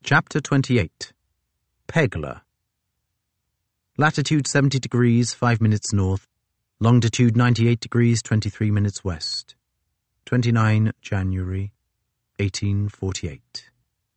Chapter 28. Pegler. Latitude 70 degrees 5 minutes north, longitude 98 degrees 23 minutes west. 29 January 1848.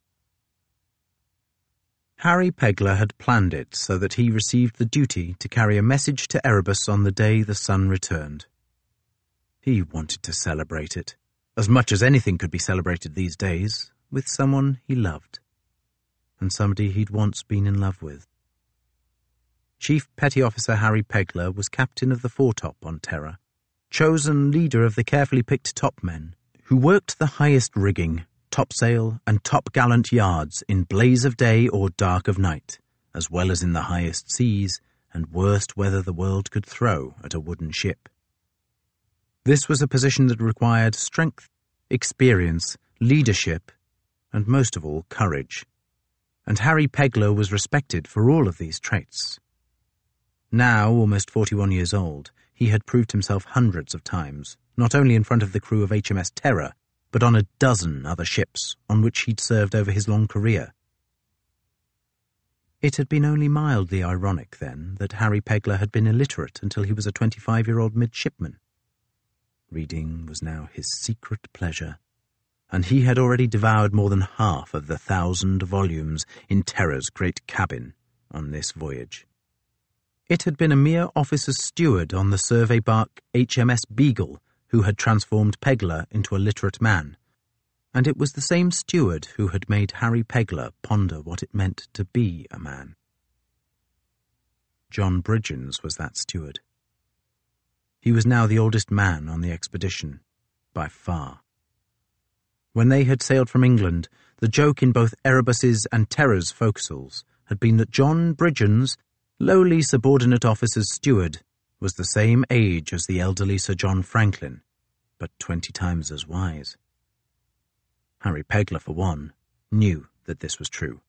Harry Pegler had planned it so that he received the duty to carry a message to Erebus on the day the sun returned. He wanted to celebrate it, as much as anything could be celebrated these days, with someone he loved, and somebody he'd once been in love with. Chief Petty Officer Harry Pegler was captain of the foretop on Terror, chosen leader of the carefully picked topmen, who worked the highest rigging, topsail and topgallant yards in blaze of day or dark of night, as well as in the highest seas and worst weather the world could throw at a wooden ship. This was a position that required strength, experience, leadership, and most of all, courage. And Harry Pegler was respected for all of these traits. Now, almost 41 years old, he had proved himself hundreds of times, not only in front of the crew of HMS Terror, but on a dozen other ships on which he'd served over his long career. It had been only mildly ironic, then, that Harry Pegler had been illiterate until he was a 25-year-old midshipman. Reading was now his secret pleasure, and he had already devoured more than half of the 1,000 volumes in Terror's great cabin on this voyage. It had been a mere officer's steward on the survey bark HMS Beagle who had transformed Pegler into a literate man, and it was the same steward who had made Harry Pegler ponder what it meant to be a man. John Bridgens was that steward. He was now the oldest man on the expedition, by far. When they had sailed from England, the joke in both Erebus's and Terror's forecastles had been that John Bridgens, lowly subordinate officer's steward, was the same age as the elderly Sir John Franklin, but 20 times as wise. Harry Pegler, for one, knew that this was true.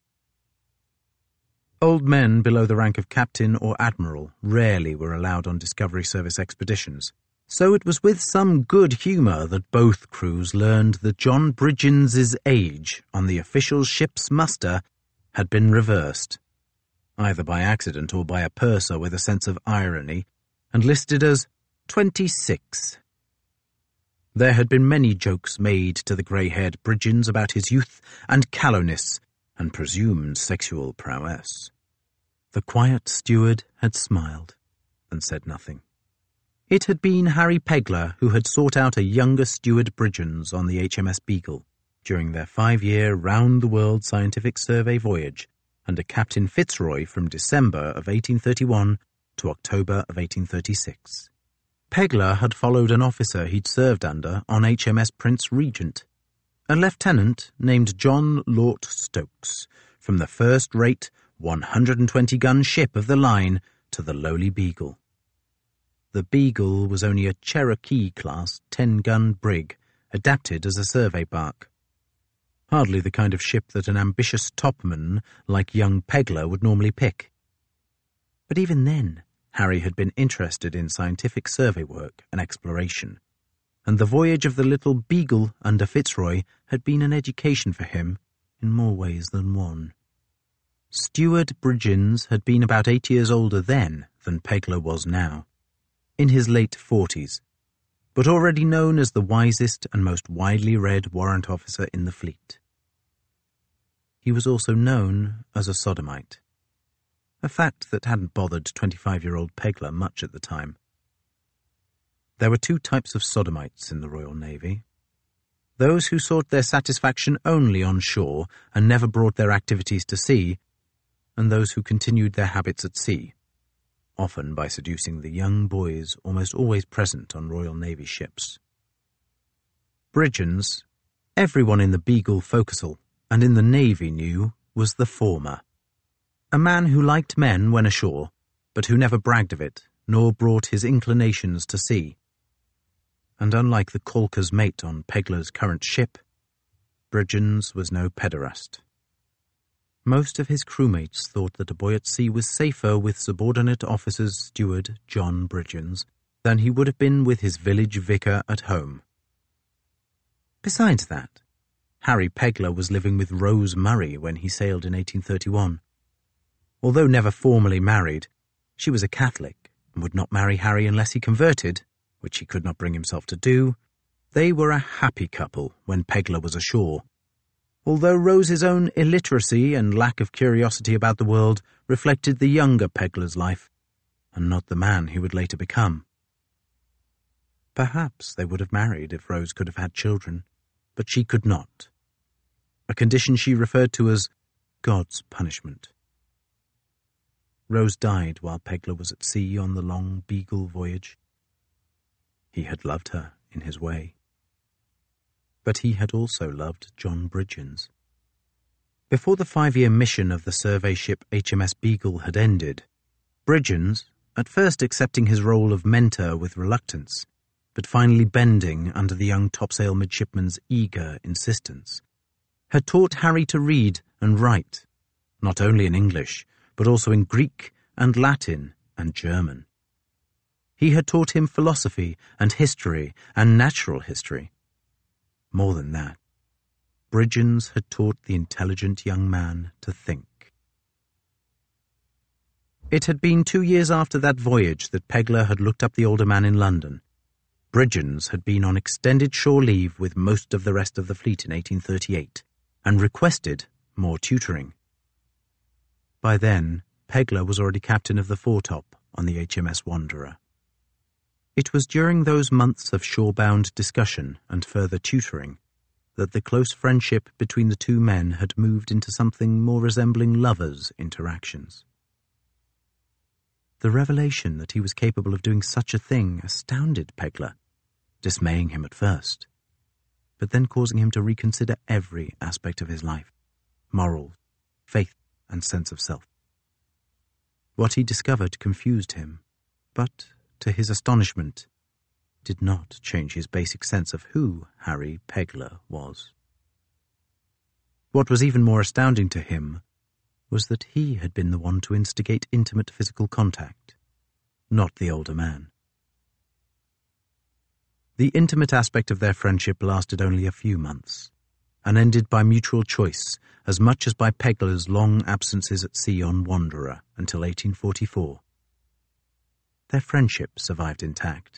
Old men below the rank of captain or admiral rarely were allowed on Discovery Service expeditions, so it was with some good humour that both crews learned that John Bridgens's age on the official ship's muster had been reversed, either by accident or by a purser with a sense of irony, and listed as 26. There had been many jokes made to the grey-haired Bridgens about his youth and callowness and presumed sexual prowess. The quiet steward had smiled and said nothing. It had been Harry Pegler who had sought out a younger steward Bridgens on the HMS Beagle during their 5-year round-the-world scientific survey voyage under Captain Fitzroy from December of 1831 to October of 1836. Pegler had followed an officer he'd served under on HMS Prince Regent, a lieutenant named John Lort Stokes, from the first-rate 120-gun ship of the line to the lowly Beagle. The Beagle was only a Cherokee-class 10-gun brig, adapted as a survey bark. Hardly the kind of ship that an ambitious topman like young Pegler would normally pick. But even then, Harry had been interested in scientific survey work and exploration, and the voyage of the little Beagle under Fitzroy had been an education for him in more ways than one. Steward Bridgens had been about 8 years older then than Pegler was now, in his late 40s, but already known as the wisest and most widely read warrant officer in the fleet. He was also known as a sodomite, a fact that hadn't bothered 25-year-old Pegler much at the time. There were 2 types of sodomites in the Royal Navy: those who sought their satisfaction only on shore and never brought their activities to sea, and those who continued their habits at sea, often by seducing the young boys almost always present on Royal Navy ships. Bridgens, everyone in the Beagle forecastle and in the Navy knew, was the former. A man who liked men when ashore, but who never bragged of it, nor brought his inclinations to sea. And unlike the caulker's mate on Pegler's current ship, Bridgens was no pederast. Most of his crewmates thought that a boy at sea was safer with subordinate officer's steward John Bridgens than he would have been with his village vicar at home. Besides that, Harry Pegler was living with Rose Murray when he sailed in 1831. Although never formally married, she was a Catholic and would not marry Harry unless he converted, which he could not bring himself to do. They were a happy couple when Pegler was ashore, although Rose's own illiteracy and lack of curiosity about the world reflected the younger Pegler's life, and not the man he would later become. Perhaps they would have married if Rose could have had children, but she could not, a condition she referred to as God's punishment. Rose died while Pegler was at sea on the long Beagle voyage. He had loved her in his way, but he had also loved John Bridgens. Before the 5-year mission of the survey ship HMS Beagle had ended, Bridgens, at first accepting his role of mentor with reluctance, but finally bending under the young topsail midshipman's eager insistence, had taught Harry to read and write, not only in English, but also in Greek and Latin and German. He had taught him philosophy and history and natural history. More than that, Bridgens had taught the intelligent young man to think. It had been 2 years after that voyage that Pegler had looked up the older man in London. Bridgens had been on extended shore leave with most of the rest of the fleet in 1838 and requested more tutoring. By then, Pegler was already captain of the foretop on the HMS Wanderer. It was during those months of shore-bound discussion and further tutoring that the close friendship between the two men had moved into something more resembling lovers' interactions. The revelation that he was capable of doing such a thing astounded Pegler, dismaying him at first, but then causing him to reconsider every aspect of his life, morals, faith, and sense of self. What he discovered confused him, but, to his astonishment, did not change his basic sense of who Harry Pegler was. What was even more astounding to him was that he had been the one to instigate intimate physical contact, not the older man. The intimate aspect of their friendship lasted only a few months, and ended by mutual choice as much as by Pegler's long absences at sea on Wanderer until 1844. Their friendship survived intact.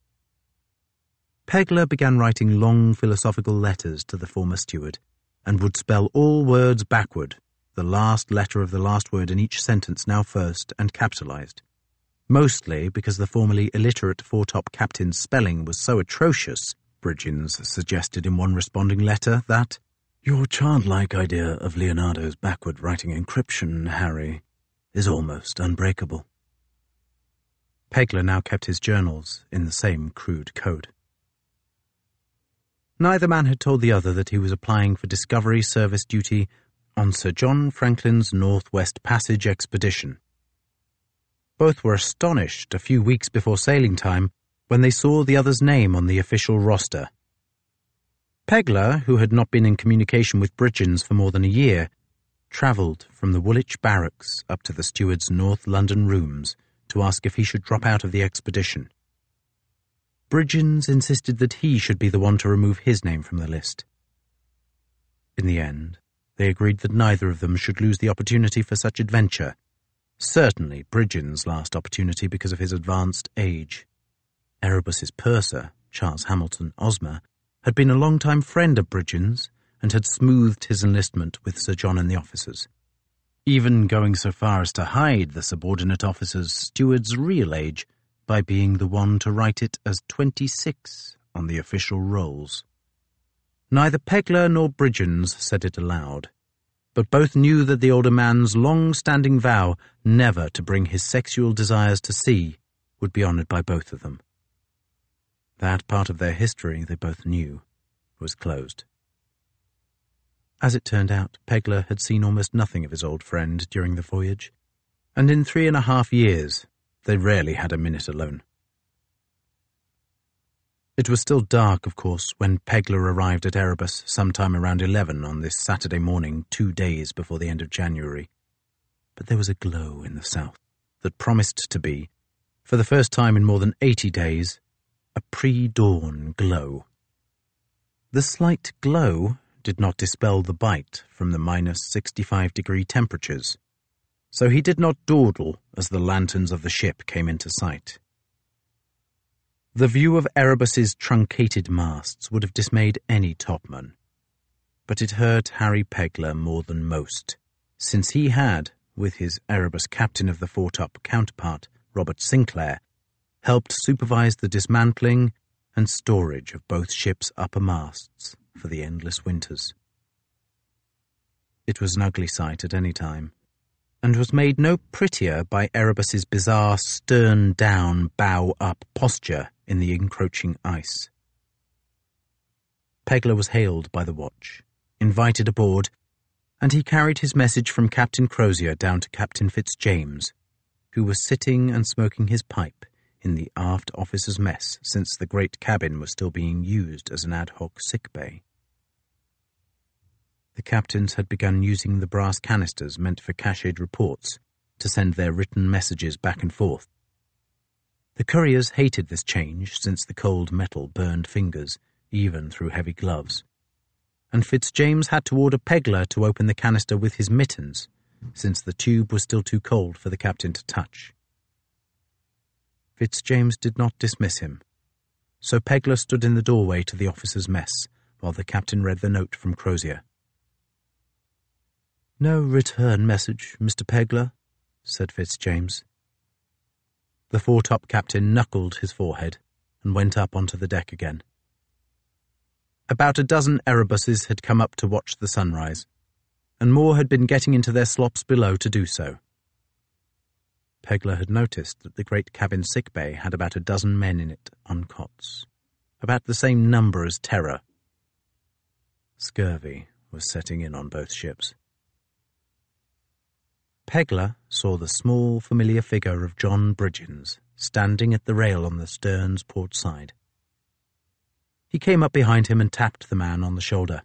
Pegler began writing long philosophical letters to the former steward, and would spell all words backward, the last letter of the last word in each sentence now first and capitalized, mostly because the formerly illiterate foretop captain's spelling was so atrocious, Bridgens suggested in one responding letter that, "Your childlike idea of Leonardo's backward writing encryption, Harry, is almost unbreakable." Pegler now kept his journals in the same crude code. Neither man had told the other that he was applying for Discovery Service duty on Sir John Franklin's Northwest Passage expedition. Both were astonished a few weeks before sailing time when they saw the other's name on the official roster. Pegler, who had not been in communication with Bridgens for more than a year, travelled from the Woolwich Barracks up to the steward's North London rooms to ask if he should drop out of the expedition. Bridgens insisted that he should be the one to remove his name from the list. In the end, they agreed that neither of them should lose the opportunity for such adventure, certainly Bridgens' last opportunity because of his advanced age. Erebus's purser, Charles Hamilton Osmer, had been a long-time friend of Bridgens and had smoothed his enlistment with Sir John and the officers, even going so far as to hide the subordinate officer's steward's real age by being the one to write it as 26 on the official rolls. Neither Pegler nor Bridgens said it aloud, but both knew that the older man's long-standing vow never to bring his sexual desires to sea would be honoured by both of them. That part of their history, they both knew, was closed. As it turned out, Pegler had seen almost nothing of his old friend during the voyage, and in 3.5 years they rarely had a minute alone. It was still dark, of course, when Pegler arrived at Erebus sometime around 11 on this Saturday morning, 2 days before the end of January. But there was a glow in the south that promised to be, for the first time in more than 80 days, a pre-dawn glow. The slight glow did not dispel the bite from the -65-degree temperatures, so he did not dawdle as the lanterns of the ship came into sight. The view of Erebus's truncated masts would have dismayed any topman, but it hurt Harry Pegler more than most, since he had, with his Erebus captain of the foretop counterpart, Robert Sinclair, helped supervise the dismantling and storage of both ships' upper masts for the endless winters. It was an ugly sight at any time, and was made no prettier by Erebus's bizarre stern-down, bow-up posture in the encroaching ice. Pegler was hailed by the watch, invited aboard, and he carried his message from Captain Crozier down to Captain Fitzjames, who was sitting and smoking his pipe in the aft officers' mess since the great cabin was still being used as an ad hoc sick bay. The captains had begun using the brass canisters meant for cached reports to send their written messages back and forth. The couriers hated this change since the cold metal burned fingers, even through heavy gloves, and Fitzjames had to order Pegler to open the canister with his mittens, since the tube was still too cold for the captain to touch. Fitzjames did not dismiss him, so Pegler stood in the doorway to the officers' mess while the captain read the note from Crozier. "No return message, Mr. Pegler," said Fitzjames. The foretop captain knuckled his forehead and went up onto the deck again. About a dozen Erebuses had come up to watch the sunrise, and more had been getting into their slops below to do so. Pegler had noticed that the great cabin sick bay had about a dozen men in it on cots, about the same number as Terror. Scurvy was setting in on both ships. Pegler saw the small, familiar figure of John Bridgens standing at the rail on the stern's port side. He came up behind him and tapped the man on the shoulder.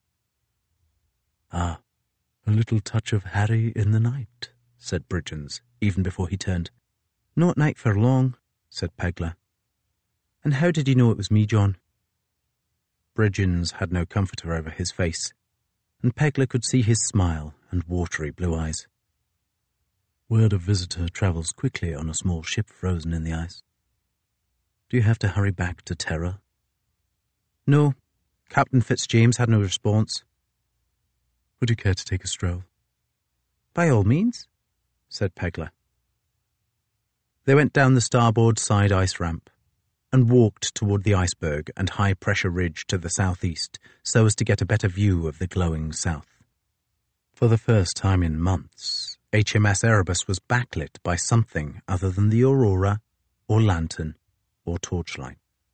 "Ah, a little touch of Harry in the night," said Bridgens, even before he turned. "Not night for long," said Pegler. "And how did you know it was me, John?" Bridgens had no comforter over his face, and Pegler could see his smile and watery blue eyes. "Word of visitor travels quickly on a small ship frozen in the ice. Do you have to hurry back to Terror?" "No." Captain Fitzjames had no response. "Would you care to take a stroll?" "By all means," said Pegler. They went down the starboard side ice ramp and walked toward the iceberg and high-pressure ridge to the southeast so as to get a better view of the glowing south. For the first time in months, HMS Erebus was backlit by something other than the aurora, or lantern, or torchlight.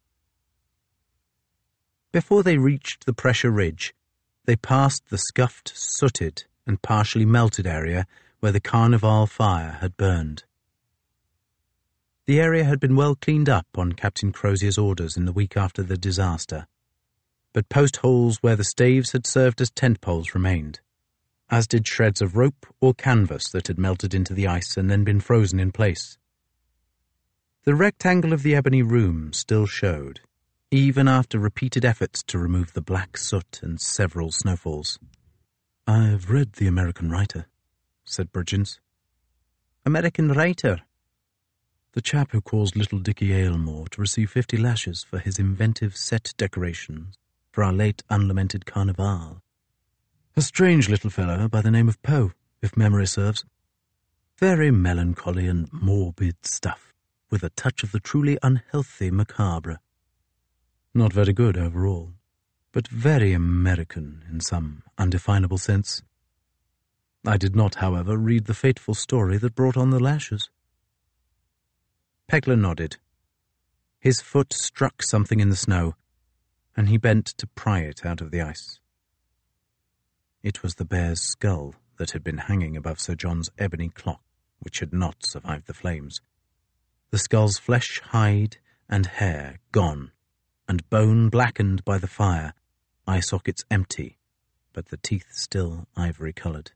Before they reached the pressure ridge, they passed the scuffed, sooted, and partially melted area where the Carnival fire had burned. The area had been well cleaned up on Captain Crozier's orders in the week after the disaster, but post holes where the staves had served as tent poles remained, as did shreds of rope or canvas that had melted into the ice and then been frozen in place. The rectangle of the ebony room still showed, even after repeated efforts to remove the black soot and several snowfalls. "I've read The American Writer," said Bridgens. "American writer?" "The chap who caused little Dickie Aylmore to receive 50 lashes for his inventive set decorations for our late unlamented Carnival. A strange little fellow by the name of Poe, if memory serves. Very melancholy and morbid stuff, with a touch of the truly unhealthy macabre. Not very good overall, but very American in some undefinable sense. I did not, however, read the fateful story that brought on the lashes." Pegler nodded. His foot struck something in the snow, and he bent to pry it out of the ice. It was the bear's skull that had been hanging above Sir John's ebony clock, which had not survived the flames. The skull's flesh, hide, and hair gone, and bone blackened by the fire, eye sockets empty, but the teeth still ivory-coloured.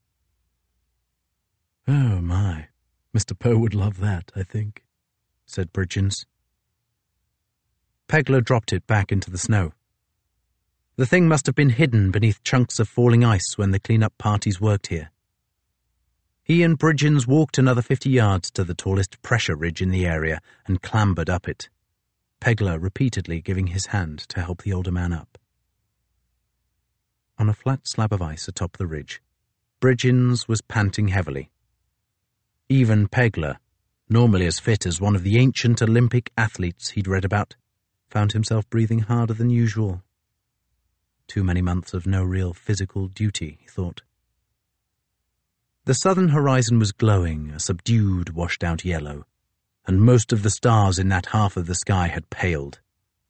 "Oh, my. Mr. Poe would love that, I think," said Bridgens. Pegler dropped it back into the snow. The thing must have been hidden beneath chunks of falling ice when the clean-up parties worked here. He and Bridgens walked another 50 yards to the tallest pressure ridge in the area and clambered up it, Pegler repeatedly giving his hand to help the older man up. On a flat slab of ice atop the ridge, Bridgens was panting heavily. Even Pegler, normally as fit as one of the ancient Olympic athletes he'd read about, found himself breathing harder than usual. Too many months of no real physical duty, he thought. The southern horizon was glowing, a subdued, washed-out yellow, and most of the stars in that half of the sky had paled.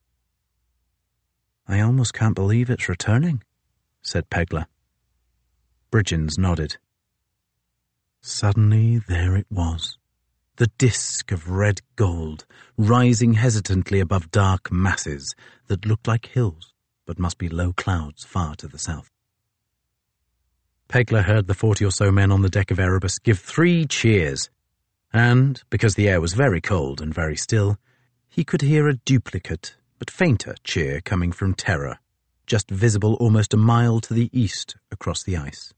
"I almost can't believe it's returning," said Pegler. Bridgens nodded. Suddenly there it was, the disk of red gold, rising hesitantly above dark masses that looked like hills, but must be low clouds far to the south. Pegler heard the 40 or so men on the deck of Erebus give 3 cheers, and, because the air was very cold and very still, he could hear a duplicate, but fainter cheer coming from Terror, just visible almost a mile to the east across the ice.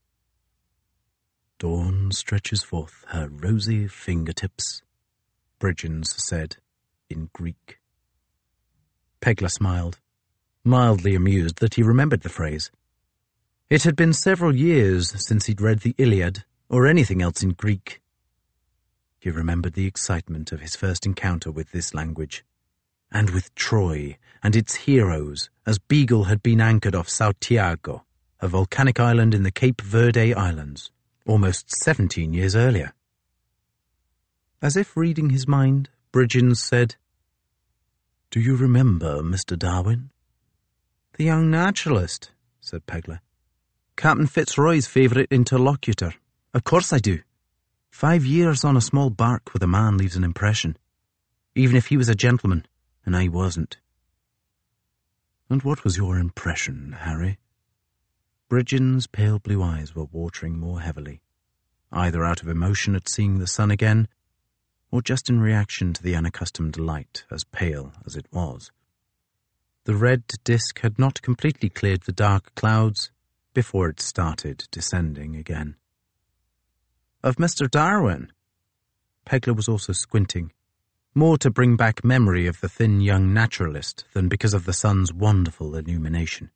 "Dawn stretches forth her rosy fingertips," Bridgens said, in Greek. Pegler smiled, mildly amused that he remembered the phrase. It had been several years since he'd read the Iliad or anything else in Greek. He remembered the excitement of his first encounter with this language, and with Troy and its heroes as Beagle had been anchored off Saltiago, a volcanic island in the Cape Verde Islands, almost 17 years earlier. As if reading his mind, Bridgens said, "Do you remember Mr. Darwin?" "The young naturalist," said Pegler. "Captain Fitzroy's favourite interlocutor. Of course I do. 5 years on a small bark with a man leaves an impression, even if he was a gentleman, and I wasn't." "And what was your impression, Harry?" Bridgens' pale blue eyes were watering more heavily, either out of emotion at seeing the sun again, or just in reaction to the unaccustomed light, as pale as it was. The red disk had not completely cleared the dark clouds before it started descending again. "Of Mr. Darwin?" Pegler was also squinting, more to bring back memory of the thin young naturalist than because of the sun's wonderful illumination.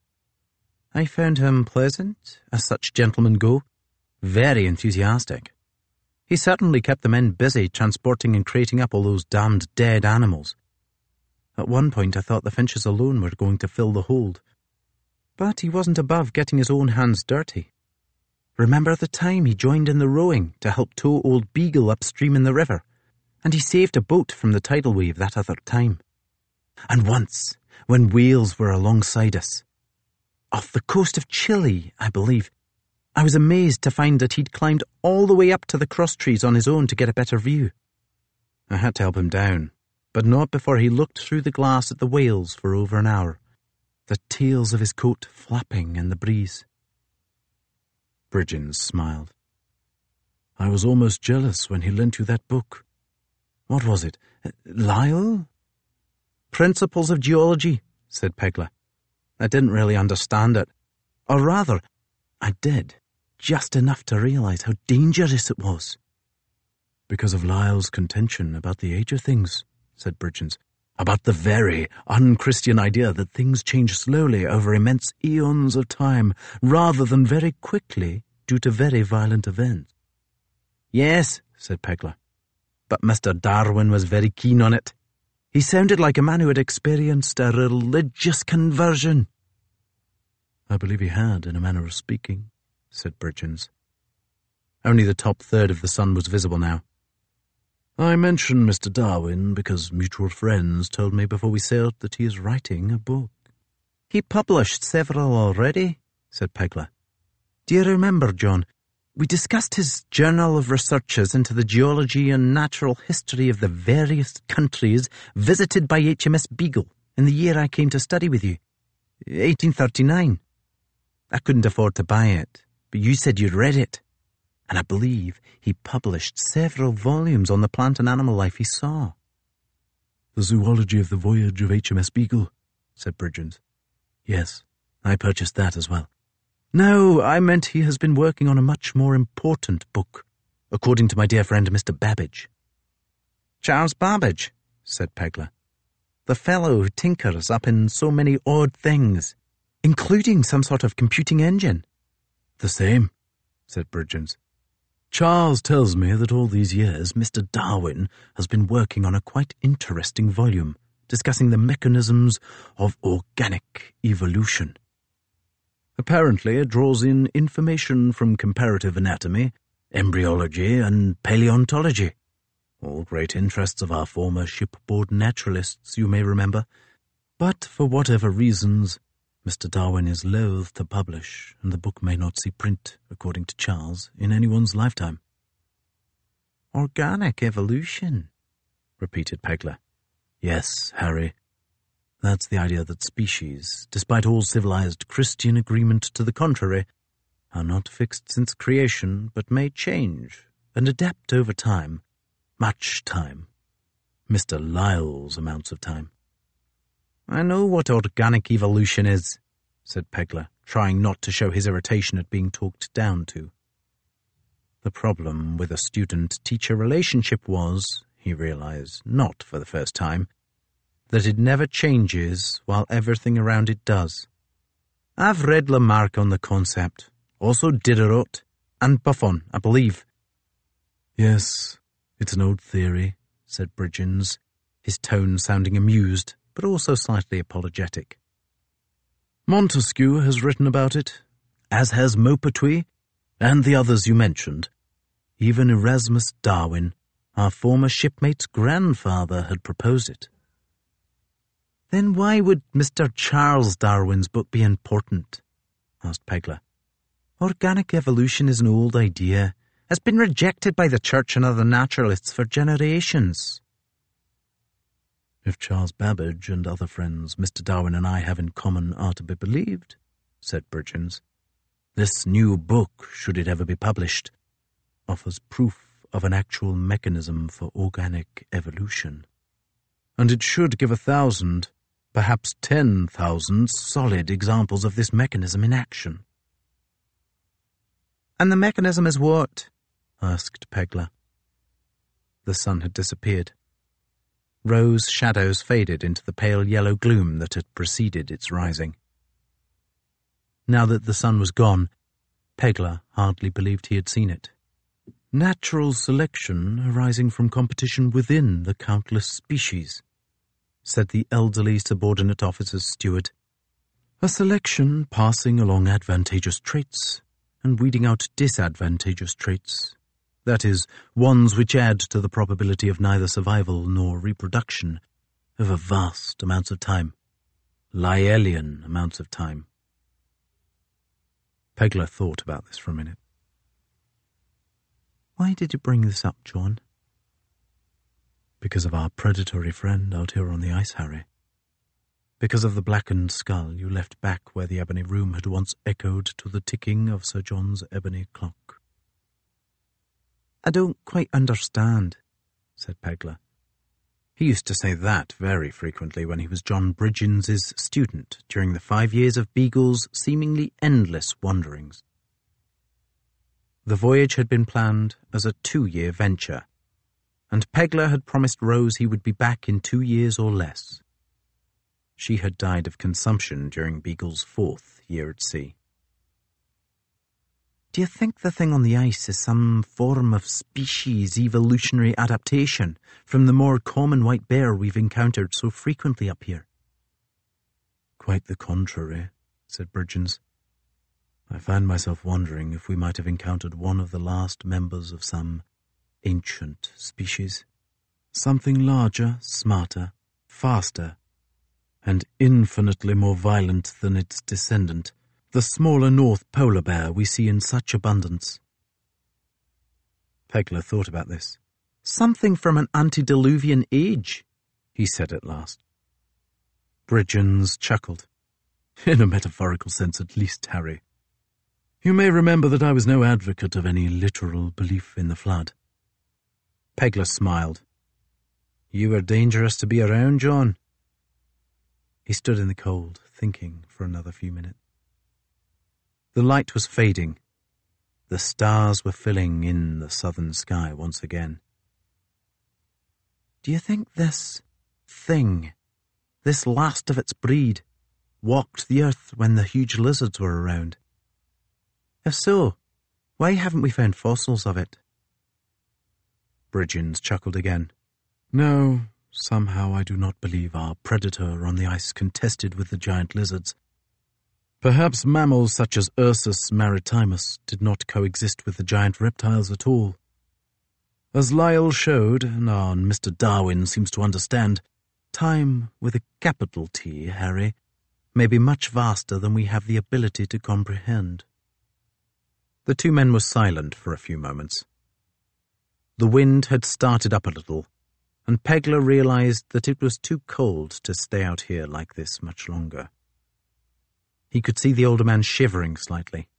"I found him pleasant, as such gentlemen go, very enthusiastic. He certainly kept the men busy transporting and crating up all those damned dead animals. At one point I thought the Finches alone were going to fill the hold. But he wasn't above getting his own hands dirty. Remember the time he joined in the rowing to help tow old Beagle upstream in the river, and he saved a boat from the tidal wave that other time. And once, when whales were alongside us, off the coast of Chile, I believe, I was amazed to find that he'd climbed all the way up to the cross trees on his own to get a better view. I had to help him down, but not before he looked through the glass at the whales for over an hour, the tails of his coat flapping in the breeze." Bridgens smiled. "I was almost jealous when he lent you that book. What was it? Lyell?" "Principles of Geology," said Pegler. "I didn't really understand it. Or rather, I did, just enough to realize how dangerous it was." "Because of Lyell's contention about the age of things," said Bridgens. "About the very unchristian idea that things change slowly over immense eons of time, rather than very quickly due to very violent events." "Yes," said Pegler. "But Mr. Darwin was very keen on it. He sounded like a man who had experienced a religious conversion." "I believe he had, in a manner of speaking," said Bridgens. Only the top third of the sun was visible now. "I mention Mr. Darwin because mutual friends told me before we sailed that he is writing a book." "He published several already," said Pegler. "Do you remember, John, we discussed his journal of researches into the geology and natural history of the various countries visited by HMS Beagle in the year I came to study with you, 1839. I couldn't afford to buy it, but you said you'd read it. And I believe he published several volumes on the plant and animal life he saw." "The zoology of the voyage of HMS Beagle," said Bridgens. "Yes, I purchased that as well. No, I meant he has been working on a much more important book, according to my dear friend Mr. Babbage. Charles Babbage, said Pegler. The fellow who tinkers up in so many odd things, including some sort of computing engine. The same, said Bridgens. Charles tells me that all these years Mr. Darwin has been working on a quite interesting volume discussing the mechanisms of organic evolution. Apparently it draws in information from comparative anatomy, embryology, and paleontology, all great interests of our former shipboard naturalists, you may remember. But for whatever reasons, Mr. Darwin is loath to publish, and the book may not see print, according to Charles, in anyone's lifetime. Organic evolution, repeated Pegler. Yes, Harry. That's the idea that species, despite all civilized Christian agreement to the contrary, are not fixed since creation, but may change and adapt over time. Much time. Mr. Lyell's amounts of time. I know what organic evolution is, said Pegler, trying not to show his irritation at being talked down to. The problem with a student-teacher relationship was, he realized, not for the first time, that it never changes while everything around it does. I've read Lamarck on the concept, also Diderot, and Buffon, I believe. Yes, it's an old theory, said Bridgens, his tone sounding amused, but also slightly apologetic. Montesquieu has written about it, as has Maupertuis, and the others you mentioned. Even Erasmus Darwin, our former shipmate's grandfather, had proposed it. Then why would Mr. Charles Darwin's book be important? Asked Pegler. Organic evolution is an old idea, has been rejected by the Church and other naturalists for generations. If Charles Babbage and other friends Mr. Darwin and I have in common are to be believed, said Bridgens, this new book, should it ever be published, offers proof of an actual mechanism for organic evolution. And it should give 1,000, perhaps 10,000 solid examples of this mechanism in action. And the mechanism is what? Asked Pegler. The sun had disappeared. Rose shadows faded into the pale yellow gloom that had preceded its rising. Now that the sun was gone, Pegler hardly believed he had seen it. Natural selection arising from competition within the countless species, said the elderly subordinate officer's steward. A selection passing along advantageous traits and weeding out disadvantageous traits. That is, ones which add to the probability of neither survival nor reproduction over vast amounts of time. Lyellian amounts of time. Pegler thought about this for a minute. Why did you bring this up, John? Because of our predatory friend out here on the ice, Harry. Because of the blackened skull you left back where the ebony room had once echoed to the ticking of Sir John's ebony clock. I don't quite understand, said Pegler. He used to say that very frequently when he was John Bridgens's student during the 5 years of Beagle's seemingly endless wanderings. The voyage had been planned as a 2-year venture, and Pegler had promised Rose he would be back in 2 years or less. She had died of consumption during Beagle's 4th year at sea. Do you think the thing on the ice is some form of species evolutionary adaptation from the more common white bear we've encountered so frequently up here? Quite the contrary, said Bridgens. I find myself wondering if we might have encountered one of the last members of some ancient species. Something larger, smarter, faster, and infinitely more violent than its descendant, the smaller North Polar bear we see in such abundance. Pegler thought about this. Something from an antediluvian age, he said at last. Bridgens chuckled. In a metaphorical sense at least, Harry. You may remember that I was no advocate of any literal belief in the flood. Pegler smiled. You were dangerous to be around, John. He stood in the cold, thinking for another few minutes. The light was fading. The stars were filling in the southern sky once again. "Do you think this thing, this last of its breed, walked the earth when the huge lizards were around? If so, why haven't we found fossils of it?" Bridgens chuckled again. "No, somehow I do not believe our predator on the ice contested with the giant lizards. Perhaps mammals such as Ursus maritimus did not coexist with the giant reptiles at all. As Lyell showed, and Mr. Darwin seems to understand, time with a capital T, Harry, may be much vaster than we have the ability to comprehend." The two men were silent for a few moments. The wind had started up a little, and Pegler realized that it was too cold to stay out here like this much longer. He could see the older man shivering slightly.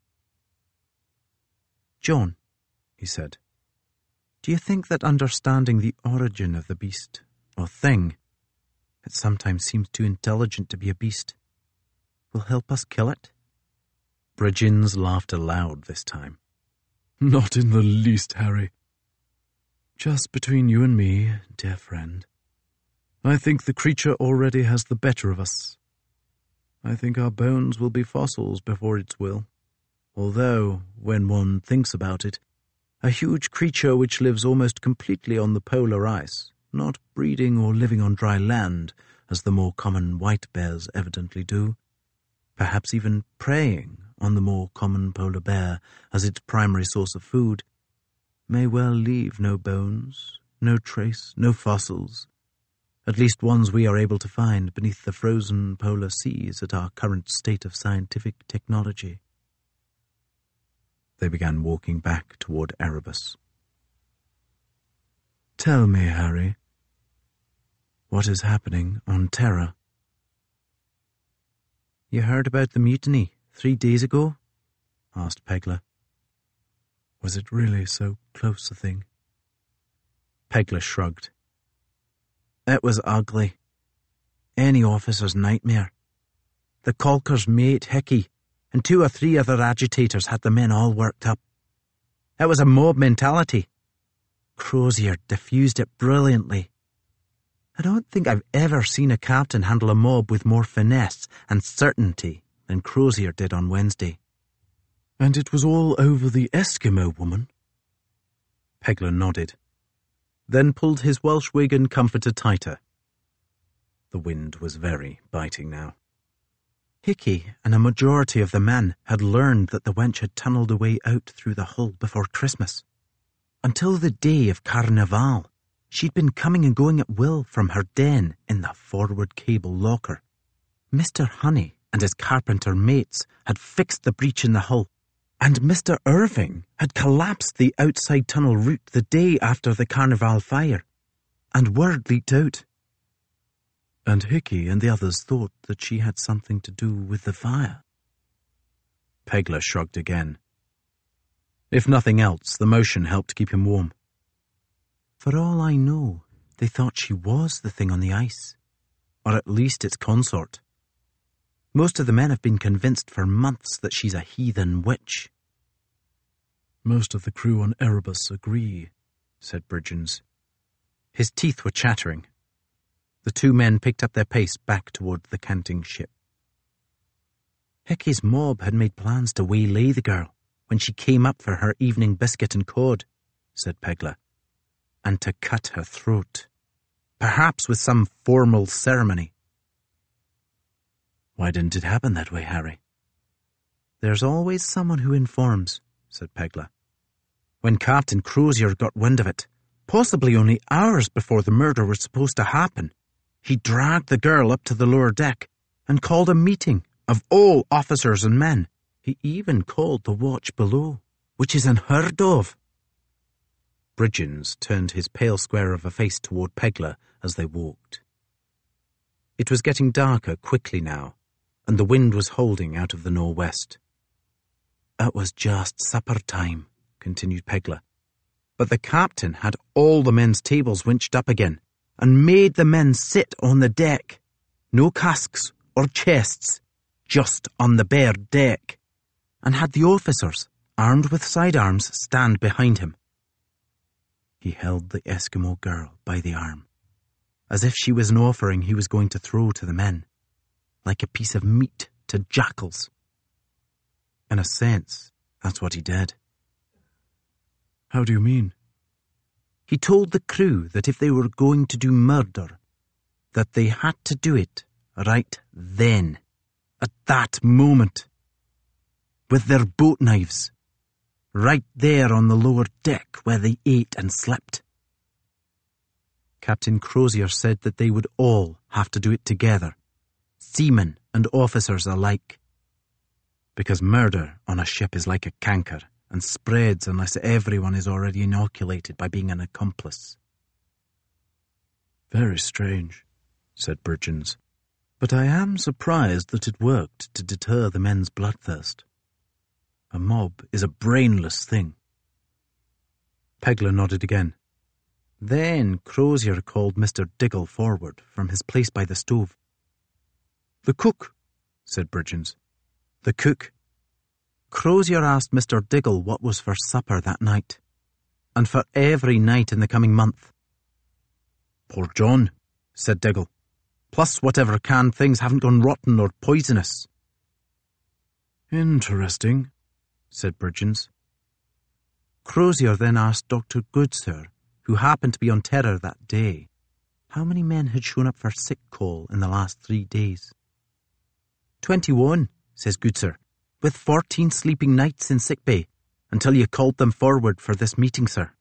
"John," he said, "do you think that understanding the origin of the beast, or thing, it sometimes seems too intelligent to be a beast, will help us kill it?" Bridgens laughed aloud this time. "Not in the least, Harry. Just between you and me, dear friend, I think the creature already has the better of us. I think our bones will be fossils before its will, although, when one thinks about it, a huge creature which lives almost completely on the polar ice, not breeding or living on dry land, as the more common white bears evidently do, perhaps even preying on the more common polar bear as its primary source of food, may well leave no bones, no trace, no fossils, at least ones we are able to find beneath the frozen polar seas at our current state of scientific technology." They began walking back toward Erebus. "Tell me, Harry, what is happening on Terra?" "You heard about the mutiny 3 days ago?" asked Pegler. "Was it really so close a thing?" Pegler shrugged. "It was ugly. Any officer's nightmare. The Calker's mate, Hickey, and 2 or 3 other agitators had the men all worked up. It was a mob mentality. Crozier diffused it brilliantly. I don't think I've ever seen a captain handle a mob with more finesse and certainty than Crozier did on Wednesday." "And it was all over the Eskimo woman?" Pegler nodded, then pulled his Welsh wig and comforter tighter. The wind was very biting now. "Hickey and a majority of the men had learned that the wench had tunnelled away out through the hull before Christmas. Until the day of Carnival, she'd been coming and going at will from her den in the forward cable locker. Mr. Honey and his carpenter mates had fixed the breach in the hull, and Mr. Irving had collapsed the outside tunnel route the day after the Carnival fire, and word leaked out." "And Hickey and the others thought that she had something to do with the fire?" Pegler shrugged again. If nothing else, the motion helped keep him warm. "For all I know, they thought she was the thing on the ice, or at least its consort. Most of the men have been convinced for months that she's a heathen witch." "Most of the crew on Erebus agree," said Bridgens. His teeth were chattering. The 2 men picked up their pace back toward the canting ship. "Hickey's mob had made plans to waylay the girl when she came up for her evening biscuit and cod," said Pegler, "and to cut her throat, perhaps with some formal ceremony." "Why didn't it happen that way, Harry?" "There's always someone who informs," said Pegler. "When Captain Crozier got wind of it, possibly only hours before the murder was supposed to happen, he dragged the girl up to the lower deck and called a meeting of all officers and men. He even called the watch below, which is unheard of." Bridgens turned his pale square of a face toward Pegler as they walked. It was getting darker quickly now, and the wind was holding out of the northwest. "It was just supper time," continued Pegler, "but the captain had all the men's tables winched up again and made the men sit on the deck. No casks or chests, just on the bare deck. and had the officers, armed with sidearms, stand behind him. He held the Eskimo girl by the arm, as if she was an offering he was going to throw to the men, like a piece of meat to jackals. In a sense, that's what he did. How do you mean? He told the crew that if they were going to do murder, that they had to do it right then, at that moment, with their boat knives, right there on the lower deck where they ate and slept. Captain Crozier said that they would all have to do it together, seamen and officers alike, because murder on a ship is like a canker and spreads unless everyone is already inoculated by being an accomplice. Very strange, said Bridgens, but I am surprised that it worked to deter the men's bloodthirst. A mob is a brainless thing. Pegler nodded again. Then Crozier called Mr. Diggle forward from his place by the stove. The cook, said Bridgens. The cook. Crozier asked Mr. Diggle what was for supper that night, and for every night in the coming month. Poor John, said Diggle, plus whatever canned things haven't gone rotten or poisonous. Interesting, said Bridgens. Crozier then asked Dr. Goodsir, who happened to be on terror that day, how many men had shown up for sick call in the last 3 days. 21, says Goodsir, with 14 sleeping nights in sick bay, until you called them forward for this meeting, sir.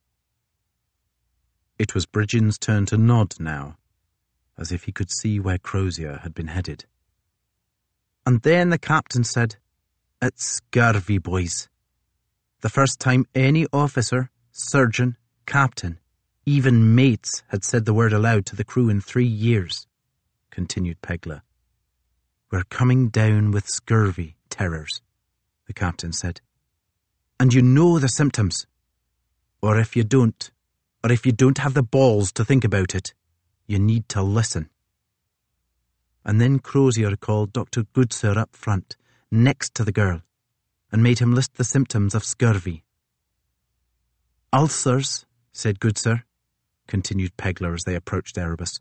It was Bridgens' turn to nod now, as if he could see where Crozier had been headed. And then the captain said, It's scurvy, boys. The first time any officer, surgeon, captain, even mates had said the word aloud to the crew in 3 years, continued Pegler. We're coming down with scurvy terrors, the captain said. And you know the symptoms. Or if you don't have the balls to think about it, you need to listen. And then Crozier called Dr. Goodsir up front, next to the girl, and made him list the symptoms of scurvy. Ulcers, said Goodsir, continued Pegler as they approached Erebus.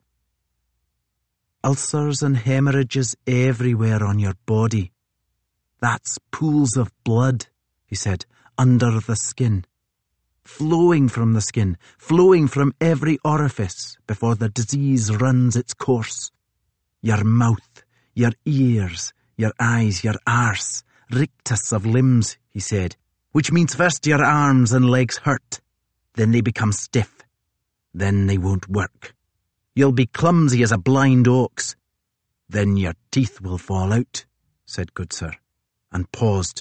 Ulcers and hemorrhages everywhere on your body. That's pools of blood, he said, under the skin. Flowing from the skin, flowing from every orifice before the disease runs its course. Your mouth, your ears, your eyes, your arse, rictus of limbs, he said, which means first your arms and legs hurt, then they become stiff, then they won't work. You'll be clumsy as a blind ox. Then your teeth will fall out, said Goodsir, and paused.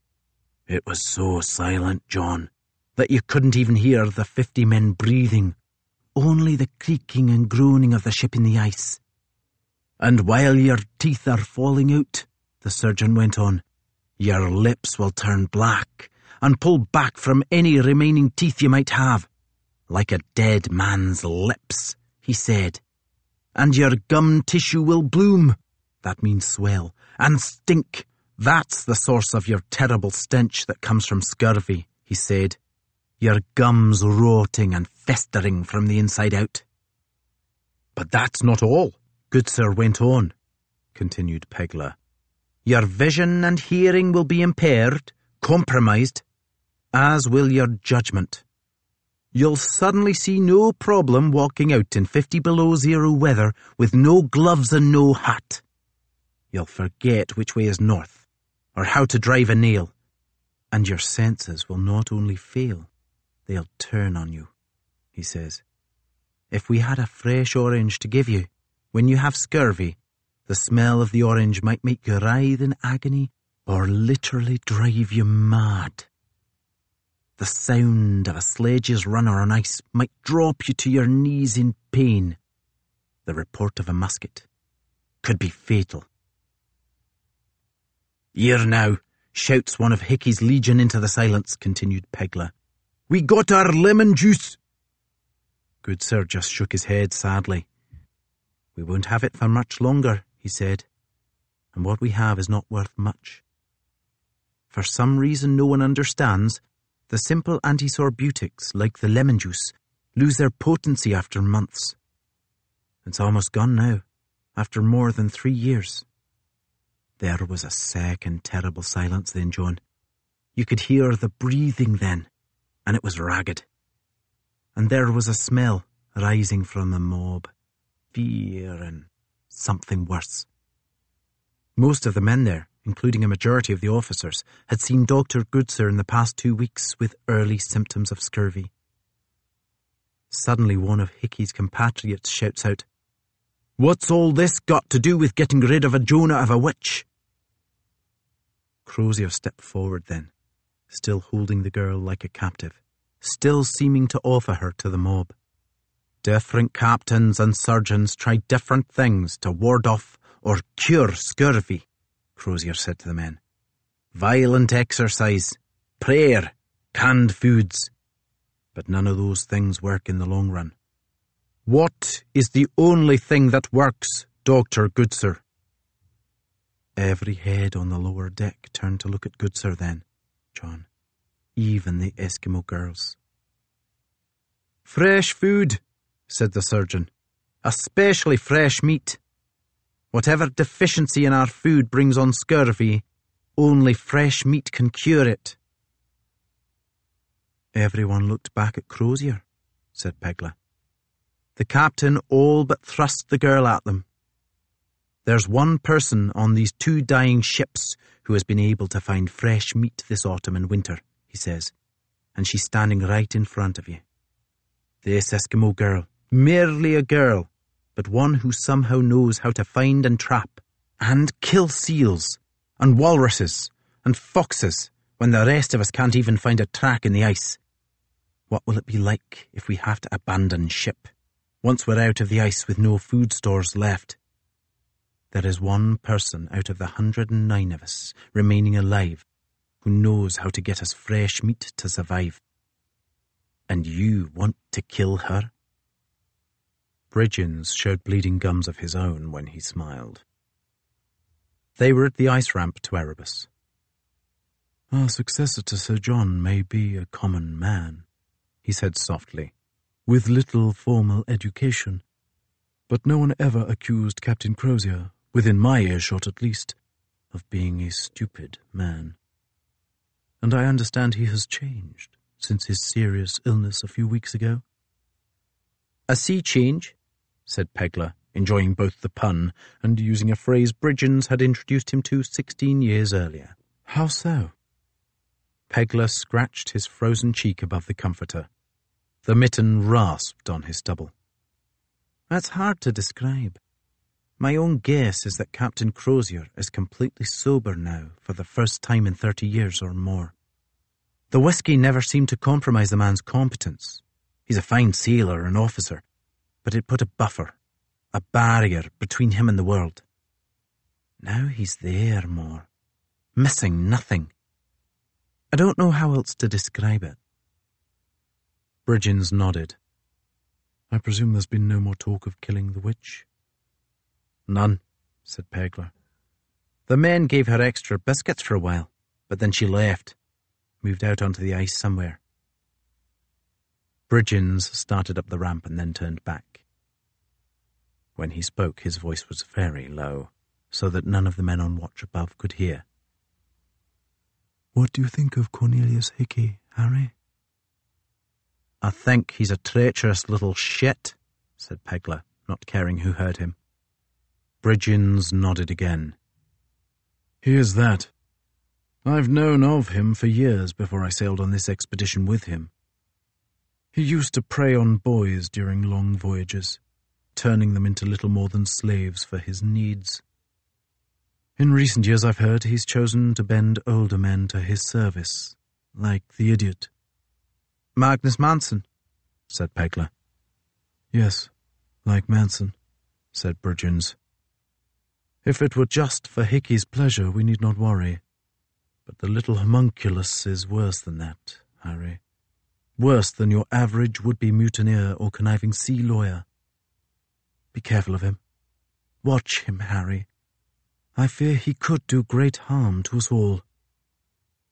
It was so silent, John, that you couldn't even hear the 50 men breathing, only the creaking and groaning of the ship in the ice. And while your teeth are falling out, the surgeon went on, your lips will turn black and pull back from any remaining teeth you might have, like a dead man's lips, he said. And your gum tissue will bloom, that means swell, and stink. That's the source of your terrible stench that comes from scurvy, he said. Your gums rotting and festering from the inside out. But that's not all, Goodsir went on, continued Pegler. Your vision and hearing will be impaired, compromised, as will your judgment. You'll suddenly see no problem walking out in 50 below zero weather with no gloves and no hat. You'll forget which way is north, or how to drive a nail, and your senses will not only fail, they'll turn on you, he says. If we had a fresh orange to give you, when you have scurvy, the smell of the orange might make you writhe in agony or literally drive you mad. The sound of a sledge's runner on ice might drop you to your knees in pain. The report of a musket could be fatal. Here now, shouts one of Hickey's legion into the silence, continued Pegler. We got our lemon juice. Goodsir just shook his head sadly. We won't have it for much longer, he said, and what we have is not worth much. For some reason no one understands, the simple antisorbutics, like the lemon juice, lose their potency after months. It's almost gone now, after more than 3 years. There was a second terrible silence then, John. You could hear the breathing then, and it was ragged. And there was a smell rising from the mob. Fear and something worse. Most of the men there, including a majority of the officers, had seen Dr. Goodsir in the past 2 weeks with early symptoms of scurvy. Suddenly one of Hickey's compatriots shouts out, "What's all this got to do with getting rid of a Jonah of a witch?" Crozier stepped forward then, still holding the girl like a captive, still seeming to offer her to the mob. Different captains and surgeons try different things to ward off or cure scurvy, Crozier said to the men. Violent exercise, prayer, canned foods. But none of those things work in the long run. What is the only thing that works, Dr. Goodsir? Every head on the lower deck turned to look at Goodsir then, John, even the Eskimo girls. Fresh food, said the surgeon, especially fresh meat. Whatever deficiency in our food brings on scurvy, only fresh meat can cure it. Everyone looked back at Crozier, said Pegler. The captain all but thrust the girl at them. There's one person on these 2 dying ships who has been able to find fresh meat this autumn and winter, he says, and she's standing right in front of you. This Eskimo girl, merely a girl, but one who somehow knows how to find and trap and kill seals and walruses and foxes when the rest of us can't even find a track in the ice. What will it be like if we have to abandon ship, once we're out of the ice with no food stores left? There is one person out of the 109 of us remaining alive who knows how to get us fresh meat to survive. And you want to kill her? Bridgens showed bleeding gums of his own when he smiled. They were at the ice ramp to Erebus. Our successor to Sir John may be a common man, he said softly, with little formal education. But no one ever accused Captain Crozier, within my earshot at least, of being a stupid man. And I understand he has changed since his serious illness a few weeks ago. A sea change, said Pegler, enjoying both the pun and using a phrase Bridgens had introduced him to 16 years earlier. How so? Pegler scratched his frozen cheek above the comforter. The mitten rasped on his stubble. That's hard to describe. My own guess is that Captain Crozier is completely sober now for the first time in 30 years or more. The whiskey never seemed to compromise the man's competence. He's a fine sailor and officer, but it put a buffer, a barrier between him and the world. Now he's there more, missing nothing. I don't know how else to describe it. Bridgens nodded. I presume there's been no more talk of killing the witch? None, said Pegler. The men gave her extra biscuits for a while, but then she left, moved out onto the ice somewhere. Bridgens started up the ramp and then turned back. When he spoke, his voice was very low, so that none of the men on watch above could hear. What do you think of Cornelius Hickey, Harry? I think he's a treacherous little shit, said Pegler, not caring who heard him. Bridgens nodded again. He is that. I've known of him for years before I sailed on this expedition with him. He used to prey on boys during long voyages, turning them into little more than slaves for his needs. In recent years, I've heard he's chosen to bend older men to his service, like the idiot. Magnus Manson, said Pegler. Yes, like Manson, said Bridgens. If it were just for Hickey's pleasure, we need not worry. But the little homunculus is worse than that, Harry. Worse than your average would-be mutineer or conniving sea lawyer. Be careful of him. Watch him, Harry. I fear he could do great harm to us all.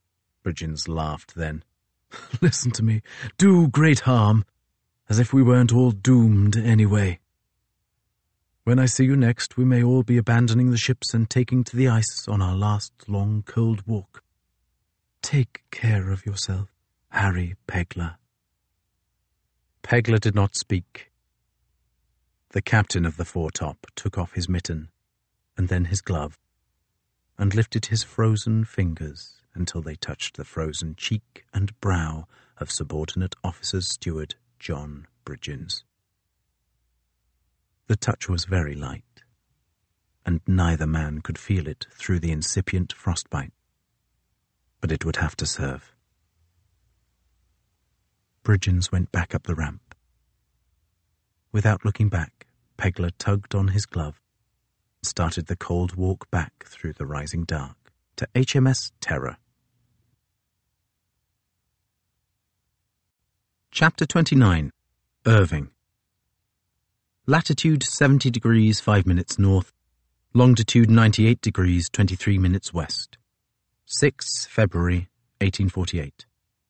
Bridgens laughed then. "Listen to me. Do great harm. As if we weren't all doomed anyway. When I see you next, we may all be abandoning the ships and taking to the ice on our last long cold walk. Take care of yourself, Harry Pegler." Pegler did not speak. The captain of the foretop took off his mitten, and then his glove, and lifted his frozen fingers until they touched the frozen cheek and brow of subordinate officer's steward John Bridgens. The touch was very light, and neither man could feel it through the incipient frostbite, but it would have to serve. Bridgens went back up the ramp. Without looking back, Pegler tugged on his glove and started the cold walk back through the rising dark to HMS Terror. Chapter 29. Irving. Latitude 70 degrees 5 minutes north, longitude 98 degrees 23 minutes west. 6 February 1848.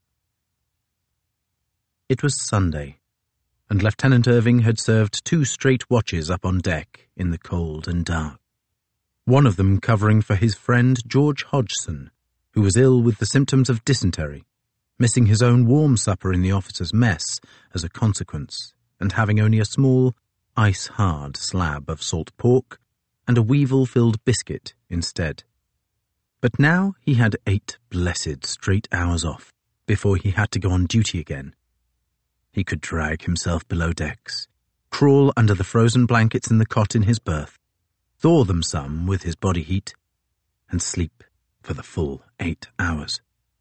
It was Sunday, and Lieutenant Irving had served 2 straight watches up on deck in the cold and dark, one of them covering for his friend George Hodgson, who was ill with the symptoms of dysentery, missing his own warm supper in the officers' mess as a consequence, and having only a small, ice-hard slab of salt pork and a weevil-filled biscuit instead. But now he had 8 blessed straight hours off before he had to go on duty again. He could drag himself below decks, crawl under the frozen blankets in the cot in his berth, thaw them some with his body heat, and sleep for the full 8 hours.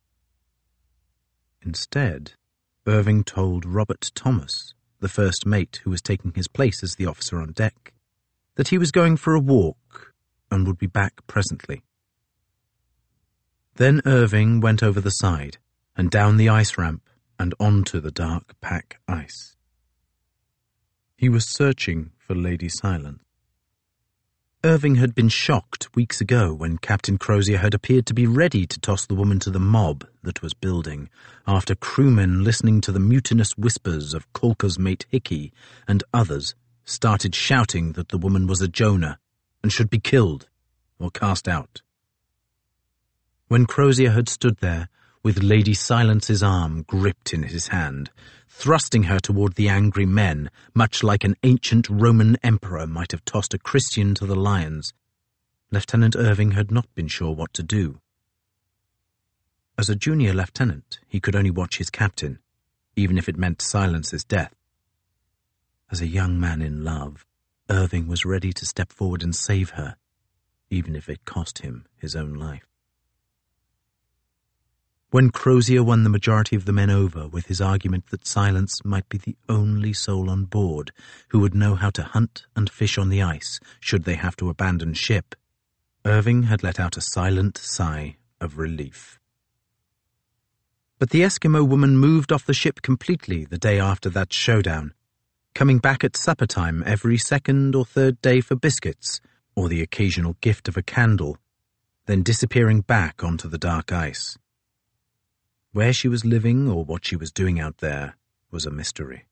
Instead, Irving told Robert Thomas, the first mate who was taking his place as the officer on deck, that he was going for a walk and would be back presently. Then Irving went over the side and down the ice ramp and onto the dark pack ice. He was searching for Lady Silence. Irving had been shocked weeks ago when Captain Crozier had appeared to be ready to toss the woman to the mob that was building, after crewmen listening to the mutinous whispers of Colker's mate Hickey and others started shouting that the woman was a Jonah and should be killed or cast out. When Crozier had stood there, with Lady Silence's arm gripped in his hand, thrusting her toward the angry men, much like an ancient Roman emperor might have tossed a Christian to the lions, Lieutenant Irving had not been sure what to do. As a junior lieutenant, he could only watch his captain, even if it meant Silence's death. As a young man in love, Irving was ready to step forward and save her, even if it cost him his own life. When Crozier won the majority of the men over with his argument that Silence might be the only soul on board who would know how to hunt and fish on the ice should they have to abandon ship, Irving had let out a silent sigh of relief. But the Eskimo woman moved off the ship completely the day after that showdown, coming back at supper time every second or third day for biscuits or the occasional gift of a candle, then disappearing back onto the dark ice. Where she was living or what she was doing out there was a mystery.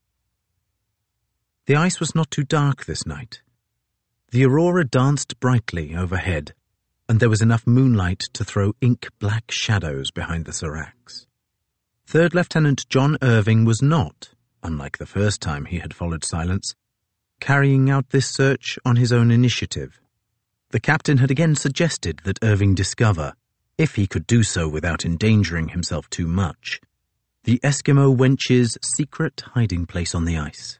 The ice was not too dark this night. The aurora danced brightly overhead, and there was enough moonlight to throw ink-black shadows behind the seracs. Third Lieutenant John Irving was not, unlike the first time he had followed Silence, carrying out this search on his own initiative. The captain had again suggested that Irving discover, if he could do so without endangering himself too much, the Eskimo wench's secret hiding place on the ice.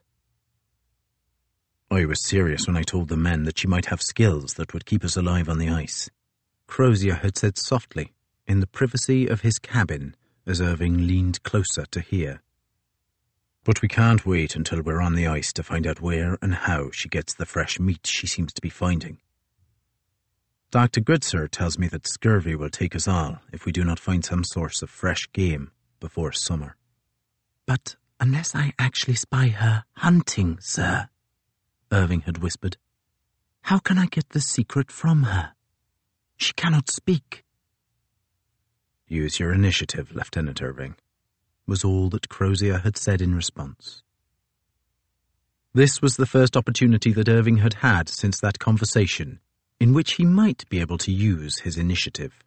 I was serious when I told the men that she might have skills that would keep us alive on the ice, Crozier had said softly, in the privacy of his cabin, as Irving leaned closer to hear. But we can't wait until we're on the ice to find out where and how she gets the fresh meat she seems to be finding. Dr. Goodsir tells me that scurvy will take us all if we do not find some source of fresh game before summer. But unless I actually spy her hunting, sir, Irving had whispered, how can I get the secret from her? She cannot speak. Use your initiative, Lieutenant Irving, was all that Crozier had said in response. This was the first opportunity that Irving had had since that conversation in which he might be able to use his initiative.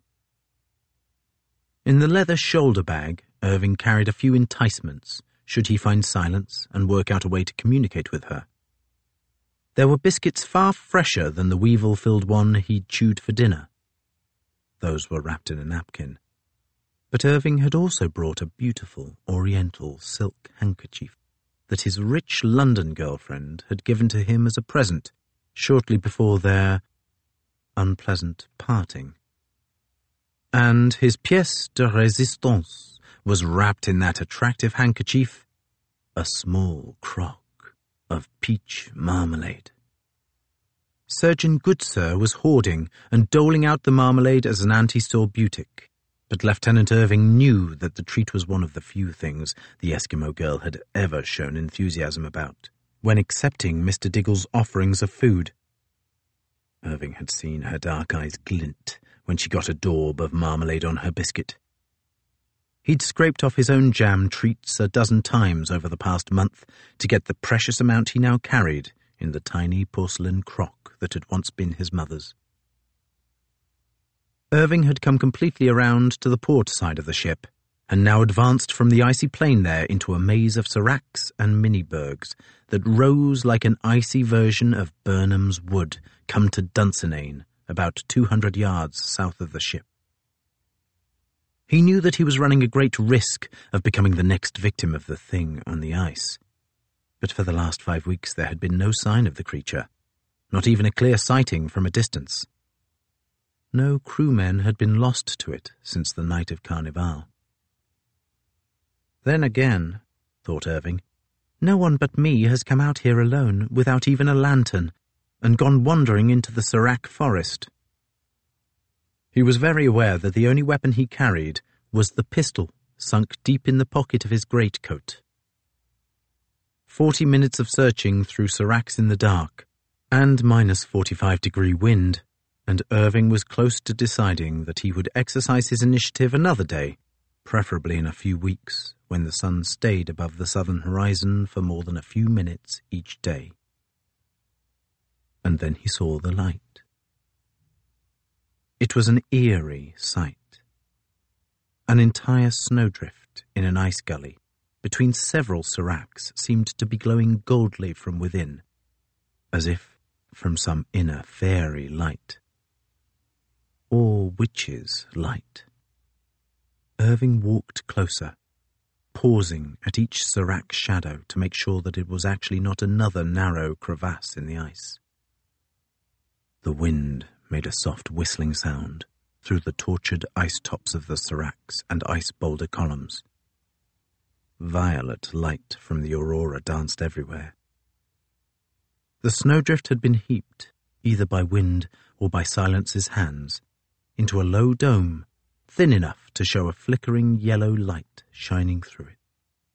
In the leather shoulder bag, Irving carried a few enticements, should he find Silence and work out a way to communicate with her. There were biscuits far fresher than the weevil-filled one he'd chewed for dinner. Those were wrapped in a napkin. But Irving had also brought a beautiful oriental silk handkerchief that his rich London girlfriend had given to him as a present shortly before their unpleasant parting. And his pièce de résistance was wrapped in that attractive handkerchief, a small crock of peach marmalade. Surgeon Goodsir was hoarding and doling out the marmalade as an anti-sorbutic, but Lieutenant Irving knew that the treat was one of the few things the Eskimo girl had ever shown enthusiasm about when accepting Mr. Diggle's offerings of food. Irving had seen her dark eyes glint when she got a daub of marmalade on her biscuit. He'd scraped off his own jam treats a dozen times over the past month to get the precious amount he now carried in the tiny porcelain crock that had once been his mother's. Irving had come completely around to the port side of the ship, and now advanced from the icy plain there into a maze of seracs and minibergs that rose like an icy version of Burnham's Wood come to Dunsinane, about 200 yards south of the ship. He knew that he was running a great risk of becoming the next victim of the thing on the ice. But for the last 5 weeks there had been no sign of the creature, not even a clear sighting from a distance. No crewmen had been lost to it since the night of Carnival. Then again, thought Irving, no one but me has come out here alone without even a lantern and gone wandering into the Serac forest. He was very aware that the only weapon he carried was the pistol sunk deep in the pocket of his greatcoat. 40 minutes of searching through seracs in the dark, and minus 45-degree wind, and Irving was close to deciding that he would exercise his initiative another day, preferably in a few weeks, when the sun stayed above the southern horizon for more than a few minutes each day. And then he saw the light. It was an eerie sight. An entire snowdrift in an ice gully between several seracs seemed to be glowing goldly from within, as if from some inner fairy light. Or witch's light. Irving walked closer, pausing at each serac's shadow to make sure that it was actually not another narrow crevasse in the ice. The wind made a soft whistling sound through the tortured ice tops of the seracs and ice boulder columns. Violet light from the aurora danced everywhere. The snowdrift had been heaped, either by wind or by Silence's hands, into a low dome, thin enough to show a flickering yellow light shining through it.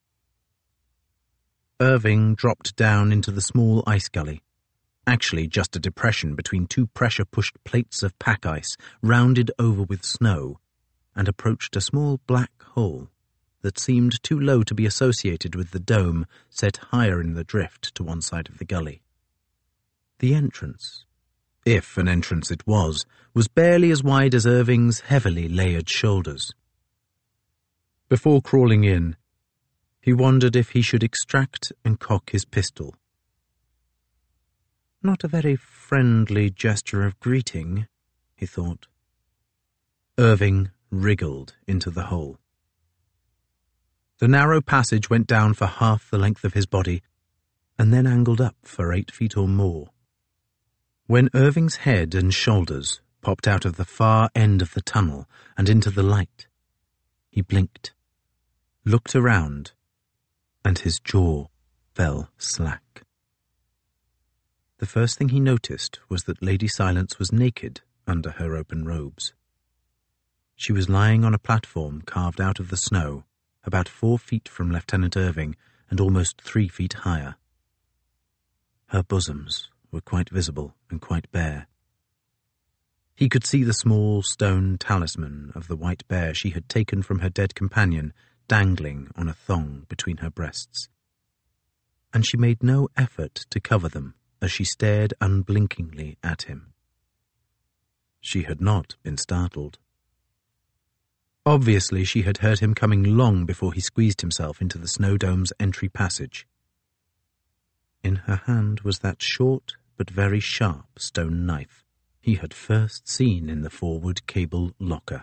Irving dropped down into the small ice gully, actually just a depression between two pressure-pushed plates of pack ice rounded over with snow, and approached a small black hole that seemed too low to be associated with the dome set higher in the drift to one side of the gully. The entrance, if an entrance it was barely as wide as Irving's heavily layered shoulders. Before crawling in, he wondered if he should extract and cock his pistol. Not a very friendly gesture of greeting, he thought. Irving wriggled into the hole. The narrow passage went down for half the length of his body, and then angled up for 8 feet or more. When Irving's head and shoulders popped out of the far end of the tunnel and into the light, he blinked, looked around, and his jaw fell slack. The first thing he noticed was that Lady Silence was naked under her open robes. She was lying on a platform carved out of the snow, about 4 feet from Lieutenant Irving and almost 3 feet higher. Her bosoms were quite visible and quite bare. He could see the small stone talisman of the white bear she had taken from her dead companion dangling on a thong between her breasts. And she made no effort to cover them as she stared unblinkingly at him. She had not been startled. Obviously, she had heard him coming long before he squeezed himself into the snow dome's entry passage. In her hand was that short but very sharp stone knife he had first seen in the forward cable locker.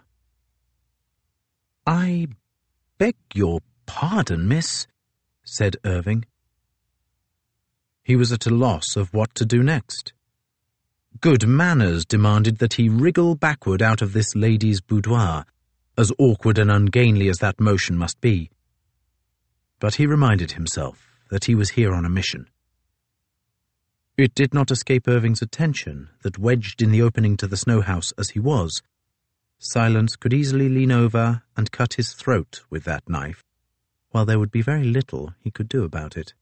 "I beg your pardon, miss," said Irving. He was at a loss of what to do next. Good manners demanded that he wriggle backward out of this lady's boudoir, as awkward and ungainly as that motion must be. But he reminded himself that he was here on a mission. It did not escape Irving's attention that, wedged in the opening to the snow house as he was, Silence could easily lean over and cut his throat with that knife, while there would be very little he could do about it.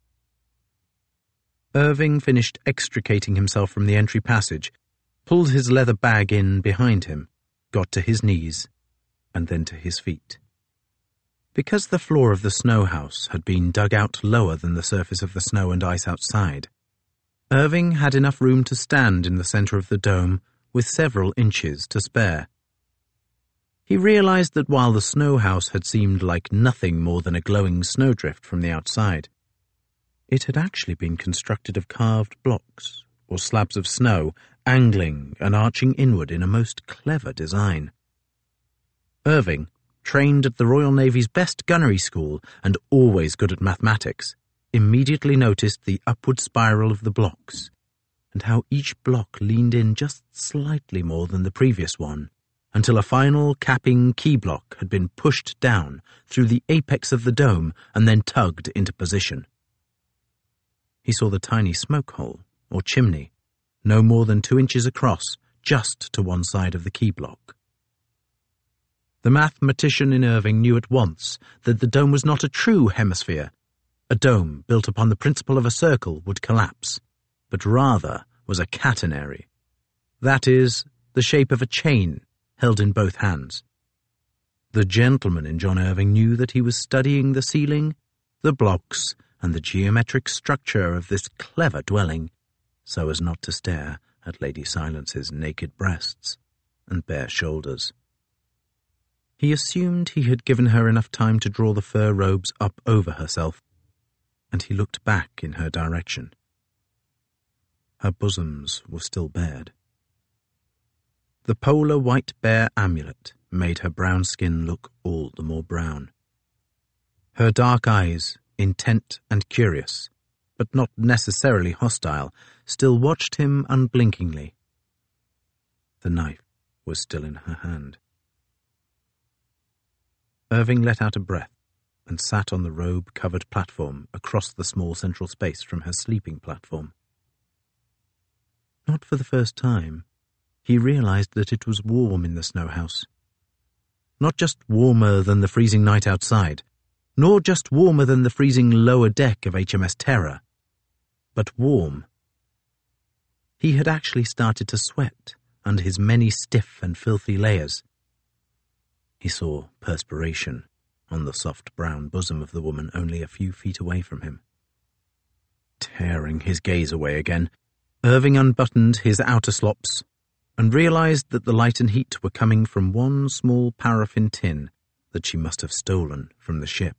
Irving finished extricating himself from the entry passage, pulled his leather bag in behind him, got to his knees, and then to his feet. Because the floor of the snow house had been dug out lower than the surface of the snow and ice outside, Irving had enough room to stand in the center of the dome with several inches to spare. He realized that while the snow house had seemed like nothing more than a glowing snowdrift from the outside, it had actually been constructed of carved blocks or slabs of snow, angling and arching inward in a most clever design. Irving, trained at the Royal Navy's best gunnery school and always good at mathematics, immediately noticed the upward spiral of the blocks and how each block leaned in just slightly more than the previous one, until a final capping key block had been pushed down through the apex of the dome and then tugged into position. He saw the tiny smoke hole, or chimney, no more than 2 inches across, just to one side of the key block. The mathematician in Irving knew at once that the dome was not a true hemisphere. A dome built upon the principle of a circle would collapse, but rather was a catenary. That is, the shape of a chain held in both hands. The gentleman in John Irving knew that he was studying the ceiling, the blocks, and the geometric structure of this clever dwelling, so as not to stare at Lady Silence's naked breasts and bare shoulders. He assumed he had given her enough time to draw the fur robes up over herself, and he looked back in her direction. Her bosoms were still bared. The polar white bear amulet made her brown skin look all the more brown. Her dark eyes, intent and curious, but not necessarily hostile, still watched him unblinkingly. The knife was still in her hand. Irving let out a breath and sat on the robe-covered platform across the small central space from her sleeping platform. Not for the first time, he realized that it was warm in the snow house. Not just warmer than the freezing night outside, nor just warmer than the freezing lower deck of HMS Terror, but warm. He had actually started to sweat under his many stiff and filthy layers. He saw perspiration on the soft brown bosom of the woman only a few feet away from him. Tearing his gaze away again, Irving unbuttoned his outer slops and realized that the light and heat were coming from one small paraffin tin that she must have stolen from the ship.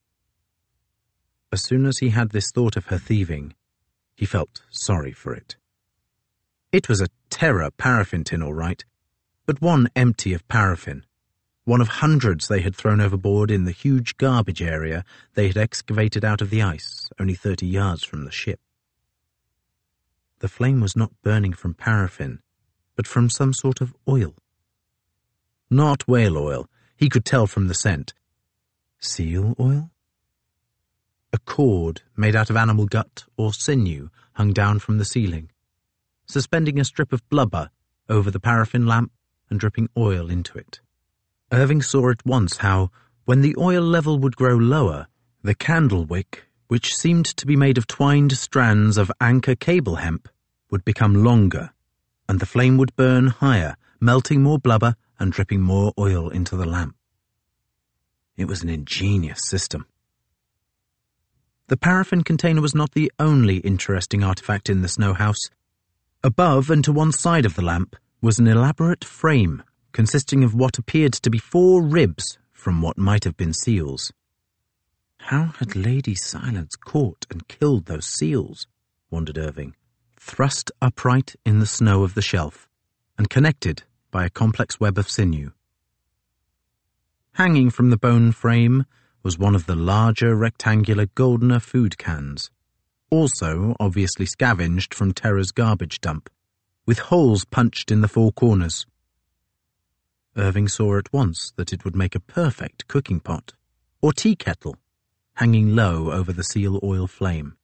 As soon as he had this thought of her thieving, he felt sorry for it. It was a Terror paraffin tin, all right, but one empty of paraffin, one of hundreds they had thrown overboard in the huge garbage area they had excavated out of the ice only 30 yards from the ship. The flame was not burning from paraffin, but from some sort of oil. Not whale oil, he could tell from the scent. Seal oil? A cord made out of animal gut or sinew hung down from the ceiling, suspending a strip of blubber over the paraffin lamp and dripping oil into it. Irving saw at once how, when the oil level would grow lower, the candle wick, which seemed to be made of twined strands of anchor cable hemp, would become longer, and the flame would burn higher, melting more blubber and dripping more oil into the lamp. It was an ingenious system. The paraffin container was not the only interesting artifact in the snow house. Above and to one side of the lamp was an elaborate frame consisting of what appeared to be 4 ribs from what might have been seals. How had Lady Silence caught and killed those seals, wondered Irving, thrust upright in the snow of the shelf and connected by a complex web of sinew. Hanging from the bone frame was one of the larger rectangular Goldner food cans, also obviously scavenged from Terra's garbage dump, with holes punched in the 4 corners. Irving saw at once that it would make a perfect cooking pot, or tea kettle, hanging low over the seal oil flame.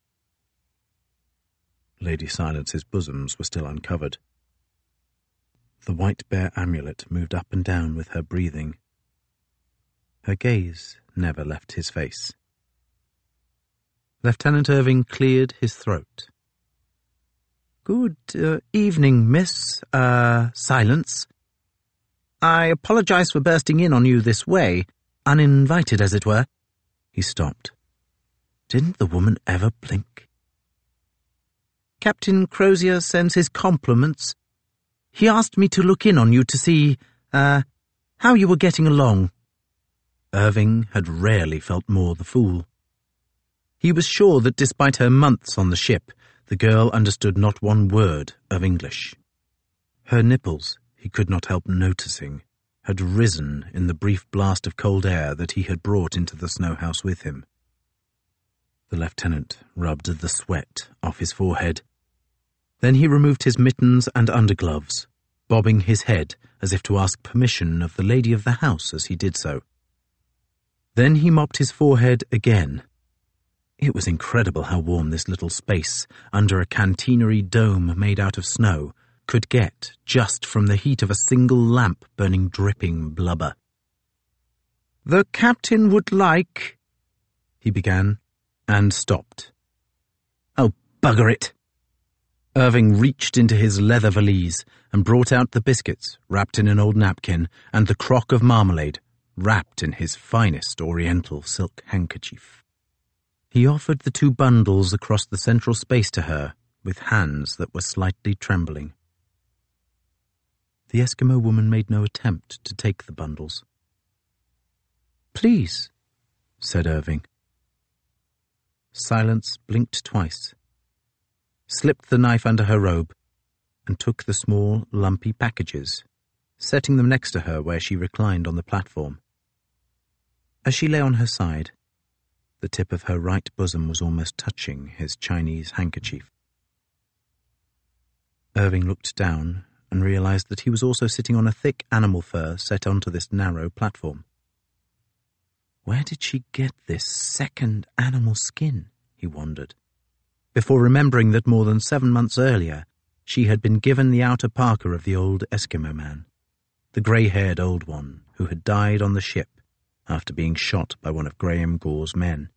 Lady Silence's bosoms were still uncovered. The white bear amulet moved up and down with her breathing. Her gaze never left his face. Lieutenant Irving cleared his throat. "Good evening, Miss, Silence. I apologize for bursting in on you this way, uninvited as it were." He stopped. Didn't the woman ever blink? "Captain Crozier sends his compliments. He asked me to look in on you to see, how you were getting along." Irving had rarely felt more the fool. He was sure that despite her months on the ship, the girl understood not one word of English. Her nipples, he could not help noticing, had risen in the brief blast of cold air that he had brought into the snow house with him. The lieutenant rubbed the sweat off his forehead. Then he removed his mittens and undergloves, bobbing his head as if to ask permission of the lady of the house as he did so. Then he mopped his forehead again. It was incredible how warm this little space, under a cantinery dome made out of snow, could get just from the heat of a single lamp burning dripping blubber. "The captain would like—" he began, and stopped. "Oh, bugger it!" Irving reached into his leather valise and brought out the biscuits, wrapped in an old napkin, and the crock of marmalade, wrapped in his finest oriental silk handkerchief. He offered the 2 bundles across the central space to her, with hands that were slightly trembling. The Eskimo woman made no attempt to take the bundles. "Please," said Irving. Silence blinked twice, slipped the knife under her robe, and took the small, lumpy packages, setting them next to her where she reclined on the platform. As she lay on her side, the tip of her right bosom was almost touching his Chinese handkerchief. Irving looked down and realized that he was also sitting on a thick animal fur set onto this narrow platform. Where did she get this second animal skin, he wondered, before remembering that more than 7 months earlier she had been given the outer parka of the old Eskimo man, the grey-haired old one who had died on the ship after being shot by one of Graham Gore's men.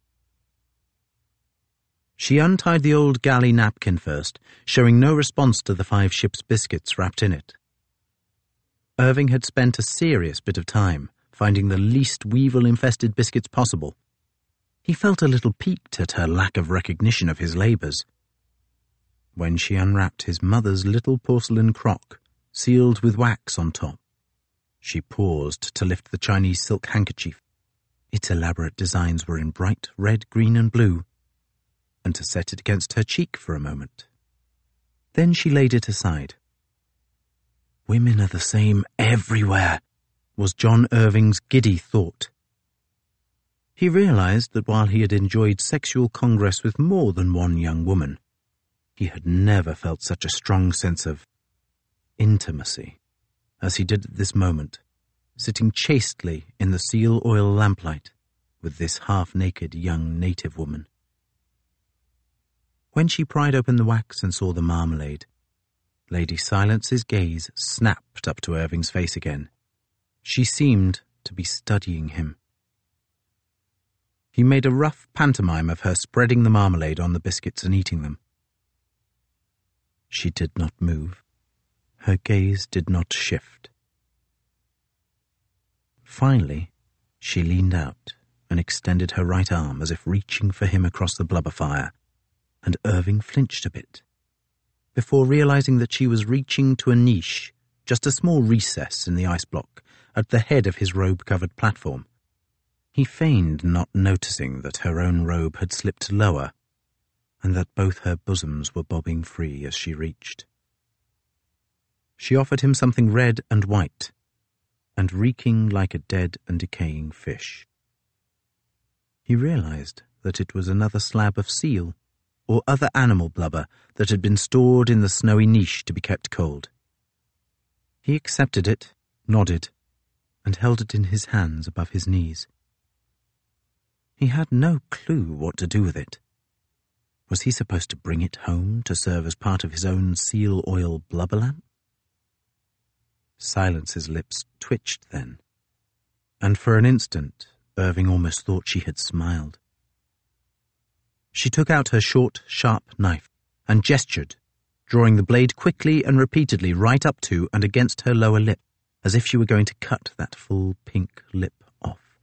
She untied the old galley napkin first, showing no response to the 5 ship's biscuits wrapped in it. Irving had spent a serious bit of time finding the least weevil-infested biscuits possible. He felt a little piqued at her lack of recognition of his labours. When she unwrapped his mother's little porcelain crock, sealed with wax on top, she paused to lift the Chinese silk handkerchief. Its elaborate designs were in bright red, green and blue, and to set it against her cheek for a moment. Then she laid it aside. Women are the same everywhere, was John Irving's giddy thought. He realized that while he had enjoyed sexual congress with more than one young woman, he had never felt such a strong sense of intimacy as he did at this moment, sitting chastely in the seal oil lamplight with this half-naked young native woman. When she pried open the wax and saw the marmalade, Lady Silence's gaze snapped up to Irving's face again. She seemed to be studying him. He made a rough pantomime of her spreading the marmalade on the biscuits and eating them. She did not move. Her gaze did not shift. Finally, she leaned out and extended her right arm as if reaching for him across the blubber fire, and Irving flinched a bit, before realizing that she was reaching to a niche, just a small recess in the ice block, at the head of his robe-covered platform. He feigned not noticing that her own robe had slipped lower, and that both her bosoms were bobbing free as she reached. She offered him something red and white, and reeking like a dead and decaying fish. He realized that it was another slab of seal, or other animal blubber that had been stored in the snowy niche to be kept cold. He accepted it, nodded, and held it in his hands above his knees. He had no clue what to do with it. Was he supposed to bring it home to serve as part of his own seal oil blubber lamp? Silence's lips twitched then, and for an instant Irving almost thought she had smiled. She took out her short, sharp knife and gestured, drawing the blade quickly and repeatedly right up to and against her lower lip, as if she were going to cut that full pink lip off.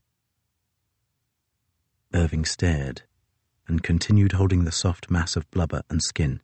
Irving stared and continued holding the soft mass of blubber and skin.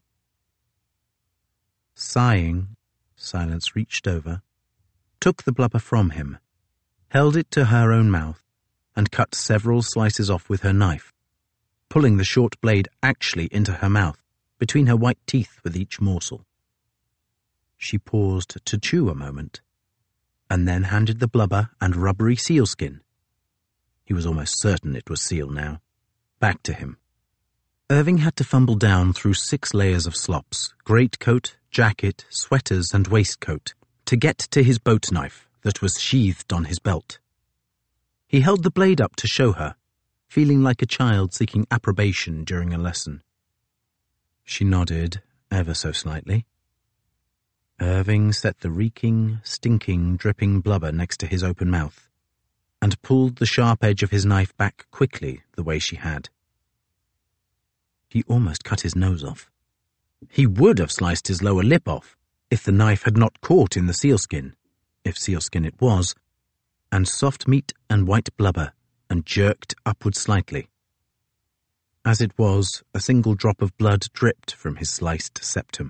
Sighing, Silence reached over, took the blubber from him, held it to her own mouth, and cut several slices off with her knife, pulling the short blade actually into her mouth, between her white teeth with each morsel. She paused to chew a moment, and then handed the blubber and rubbery sealskin — he was almost certain it was seal now — back to him. Irving had to fumble down through 6 layers of slops, greatcoat, jacket, sweaters, and waistcoat, to get to his boat knife that was sheathed on his belt. He held the blade up to show her, feeling like a child seeking approbation during a lesson. She nodded ever so slightly. Irving set the reeking, stinking, dripping blubber next to his open mouth, and pulled the sharp edge of his knife back quickly the way she had. He almost cut his nose off. He would have sliced his lower lip off if the knife had not caught in the sealskin, if sealskin it was, and soft meat and white blubber, and jerked upward slightly. As it was, a single drop of blood dripped from his sliced septum.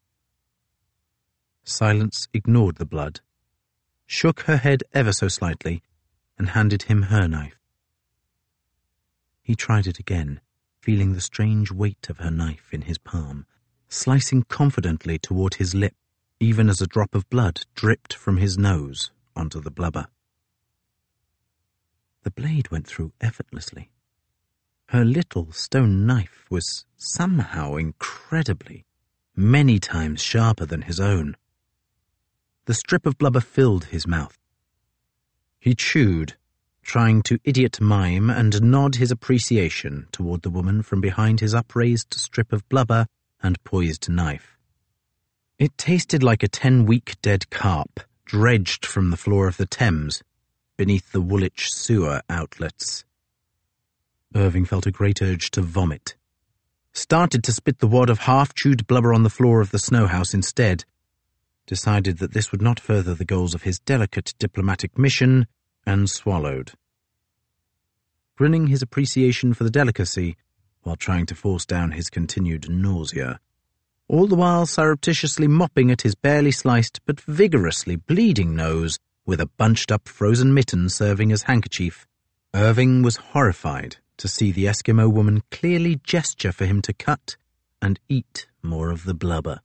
Silence ignored the blood, shook her head ever so slightly, and handed him her knife. He tried it again, feeling the strange weight of her knife in his palm, slicing confidently toward his lip, even as a drop of blood dripped from his nose onto the blubber. The blade went through effortlessly. Her little stone knife was somehow incredibly, many times sharper than his own. The strip of blubber filled his mouth. He chewed, trying to idiot mime and nod his appreciation toward the woman from behind his upraised strip of blubber and poised knife. It tasted like a 10-week dead carp, dredged from the floor of the Thames, beneath the Woolwich sewer outlets. Irving felt a great urge to vomit, started to spit the wad of half-chewed blubber on the floor of the snow house instead, decided that this would not further the goals of his delicate diplomatic mission, and swallowed, grinning his appreciation for the delicacy while trying to force down his continued nausea, all the while surreptitiously mopping at his barely sliced but vigorously bleeding nose with a bunched-up frozen mitten serving as handkerchief. Irving was horrified to see the Eskimo woman clearly gesture for him to cut and eat more of the blubber.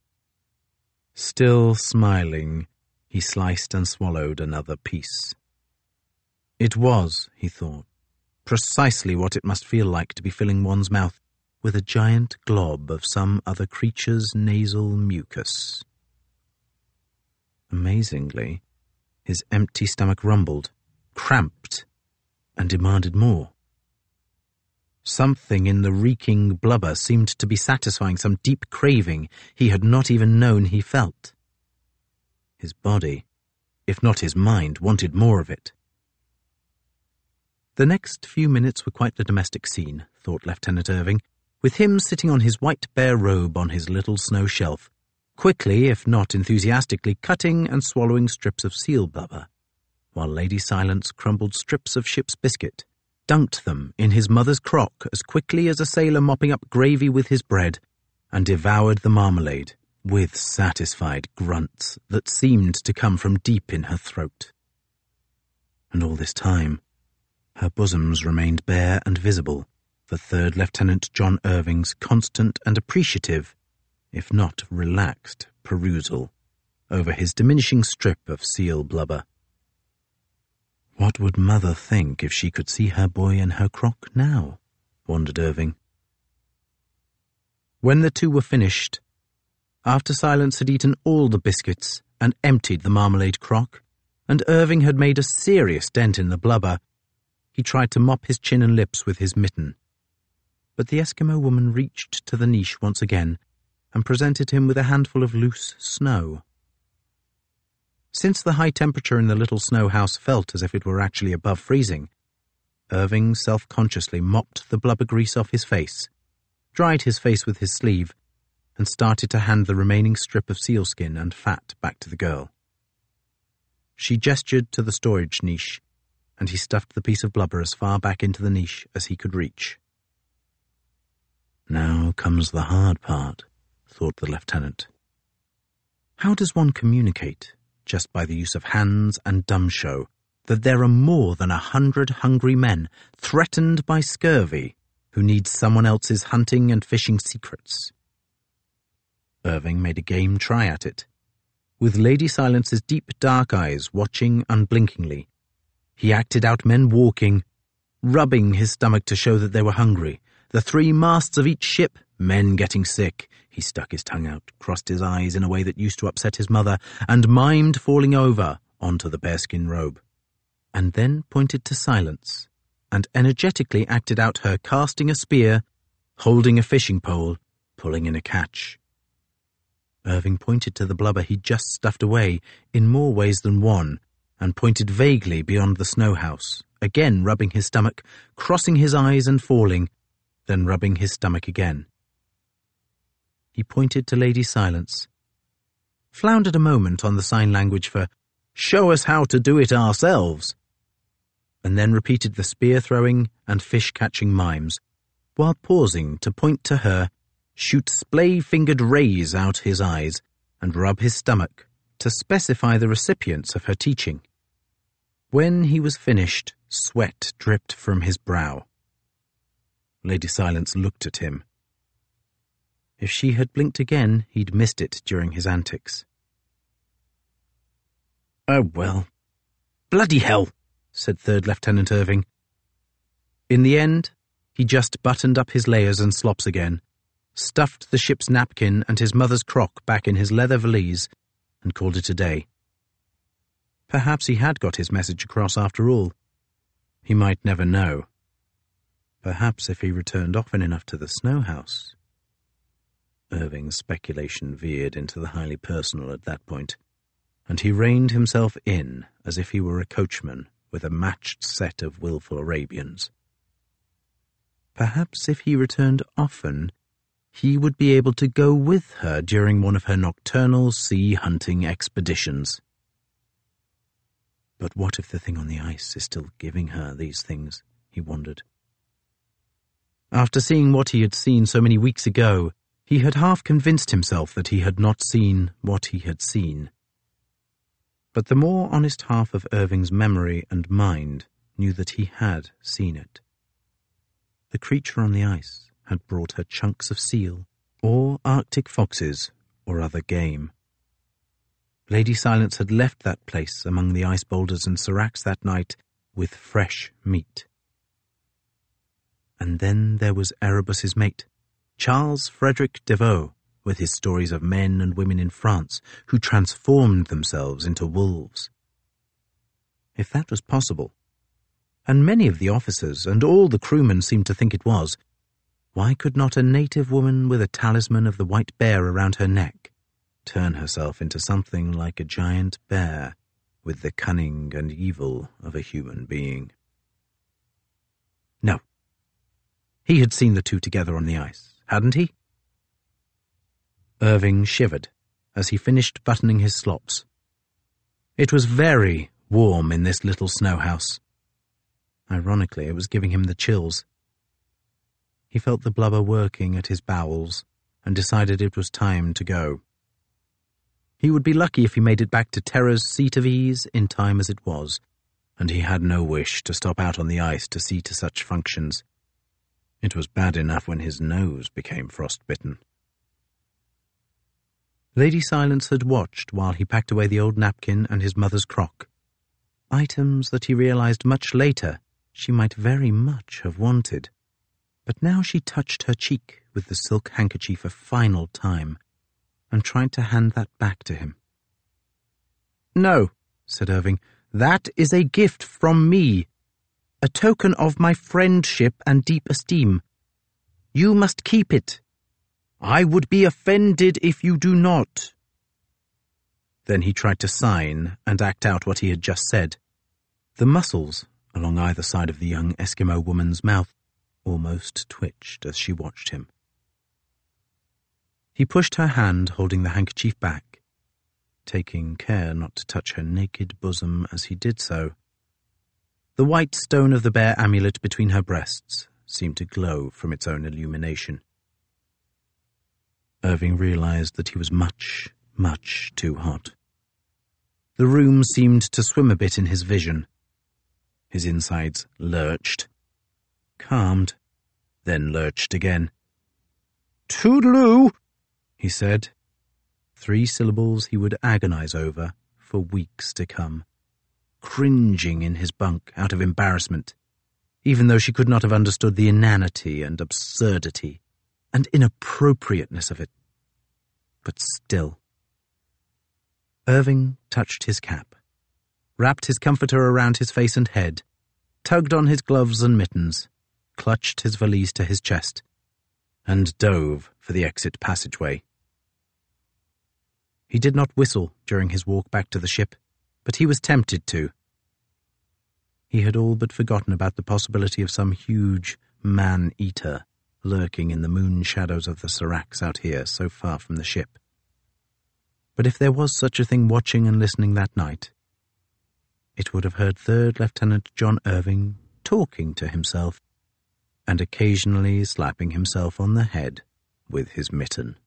Still smiling, he sliced and swallowed another piece. It was, he thought, precisely what it must feel like to be filling one's mouth with a giant glob of some other creature's nasal mucus. Amazingly, his empty stomach rumbled, cramped, and demanded more. Something in the reeking blubber seemed to be satisfying some deep craving he had not even known he felt. His body, if not his mind, wanted more of it. The next few minutes were quite the domestic scene, thought Lieutenant Irving, with him sitting on his white bear robe on his little snow shelf, quickly, if not enthusiastically, cutting and swallowing strips of seal blubber, while Lady Silence crumbled strips of ship's biscuit, dunked them in his mother's crock as quickly as a sailor mopping up gravy with his bread, and devoured the marmalade with satisfied grunts that seemed to come from deep in her throat. And all this time, her bosoms remained bare and visible for Third Lieutenant John Irving's constant and appreciative, if not relaxed, perusal over his diminishing strip of seal blubber. What would Mother think if she could see her boy in her crock now? Wondered Irving. When the two were finished, after Silence had eaten all the biscuits and emptied the marmalade crock, and Irving had made a serious dent in the blubber, he tried to mop his chin and lips with his mitten. But the Eskimo woman reached to the niche once again and presented him with a handful of loose snow. Since the high temperature in the little snow house felt as if it were actually above freezing, Irving self-consciously mopped the blubber grease off his face, dried his face with his sleeve, and started to hand the remaining strip of sealskin and fat back to the girl. She gestured to the storage niche, and he stuffed the piece of blubber as far back into the niche as he could reach. Now comes the hard part, thought the lieutenant. How does one communicate, just by the use of hands and dumb show, that there are more than 100 hungry men threatened by scurvy who need someone else's hunting and fishing secrets? Irving made a game try at it. With Lady Silence's deep dark eyes watching unblinkingly, he acted out men walking, rubbing his stomach to show that they were hungry, the 3 masts of each ship, men getting sick. He stuck his tongue out, crossed his eyes in a way that used to upset his mother, and mimed falling over onto the bearskin robe, and then pointed to Silence, and energetically acted out her casting a spear, holding a fishing pole, pulling in a catch. Irving pointed to the blubber he'd just stuffed away in more ways than one, and pointed vaguely beyond the snow house, again rubbing his stomach, crossing his eyes and falling, then rubbing his stomach again. He pointed to Lady Silence, floundered a moment on the sign language for "show us how to do it ourselves," and then repeated the spear-throwing and fish-catching mimes, while pausing to point to her, shoot splay-fingered rays out his eyes, and rub his stomach to specify the recipients of her teaching. When he was finished, sweat dripped from his brow. Lady Silence looked at him. If she had blinked again, he'd missed it during his antics. "Oh, well, bloody hell," said Third Lieutenant Irving. In the end, he just buttoned up his layers and slops again, stuffed the ship's napkin and his mother's crock back in his leather valise, and called it a day. Perhaps he had got his message across after all. He might never know. Perhaps if he returned often enough to the snow house. Irving's speculation veered into the highly personal at that point, and he reined himself in as if he were a coachman with a matched set of willful Arabians. Perhaps if he returned often, he would be able to go with her during one of her nocturnal sea-hunting expeditions. But what if the thing on the ice is still giving her these things, he wondered. After seeing what he had seen so many weeks ago, he had half convinced himself that he had not seen what he had seen. But the more honest half of Irving's memory and mind knew that he had seen it. The creature on the ice had brought her chunks of seal, or Arctic foxes, or other game. Lady Silence had left that place among the ice boulders and seracs that night with fresh meat. And then there was Erebus's mate, Charles Frederick Deveau, with his stories of men and women in France who transformed themselves into wolves. If that was possible, and many of the officers and all the crewmen seemed to think it was, why could not a native woman with a talisman of the white bear around her neck turn herself into something like a giant bear with the cunning and evil of a human being? No. He had seen the two together on the ice, hadn't he? Irving shivered as he finished buttoning his slops. It was very warm in this little snow house. Ironically, it was giving him the chills. He felt the blubber working at his bowels and decided it was time to go. He would be lucky if he made it back to Terra's seat of ease in time as it was, and he had no wish to stop out on the ice to see to such functions. It was bad enough when his nose became frostbitten. Lady Silence had watched while he packed away the old napkin and his mother's crock, items that he realized much later she might very much have wanted. But now she touched her cheek with the silk handkerchief a final time and tried to hand that back to him. "No," said Irving, "that is a gift from me, a token of my friendship and deep esteem. You must keep it. I would be offended if you do not." Then he tried to sign and act out what he had just said. The muscles along either side of the young Eskimo woman's mouth almost twitched as she watched him. He pushed her hand holding the handkerchief back, taking care not to touch her naked bosom as he did so. The white stone of the bare amulet between her breasts seemed to glow from its own illumination. Irving realized that he was much, much too hot. The room seemed to swim a bit in his vision. His insides lurched, calmed, then lurched again. "Toodaloo," he said. 3 syllables he would agonize over for weeks to come, cringing in his bunk out of embarrassment, even though she could not have understood the inanity and absurdity and inappropriateness of it. But still. Irving touched his cap, wrapped his comforter around his face and head, tugged on his gloves and mittens, clutched his valise to his chest, and dove for the exit passageway. He did not whistle during his walk back to the ship, but he was tempted to. He had all but forgotten about the possibility of some huge man-eater lurking in the moon shadows of the Seracs out here so far from the ship. But if there was such a thing watching and listening that night, it would have heard 3rd Lieutenant John Irving talking to himself and occasionally slapping himself on the head with his mitten.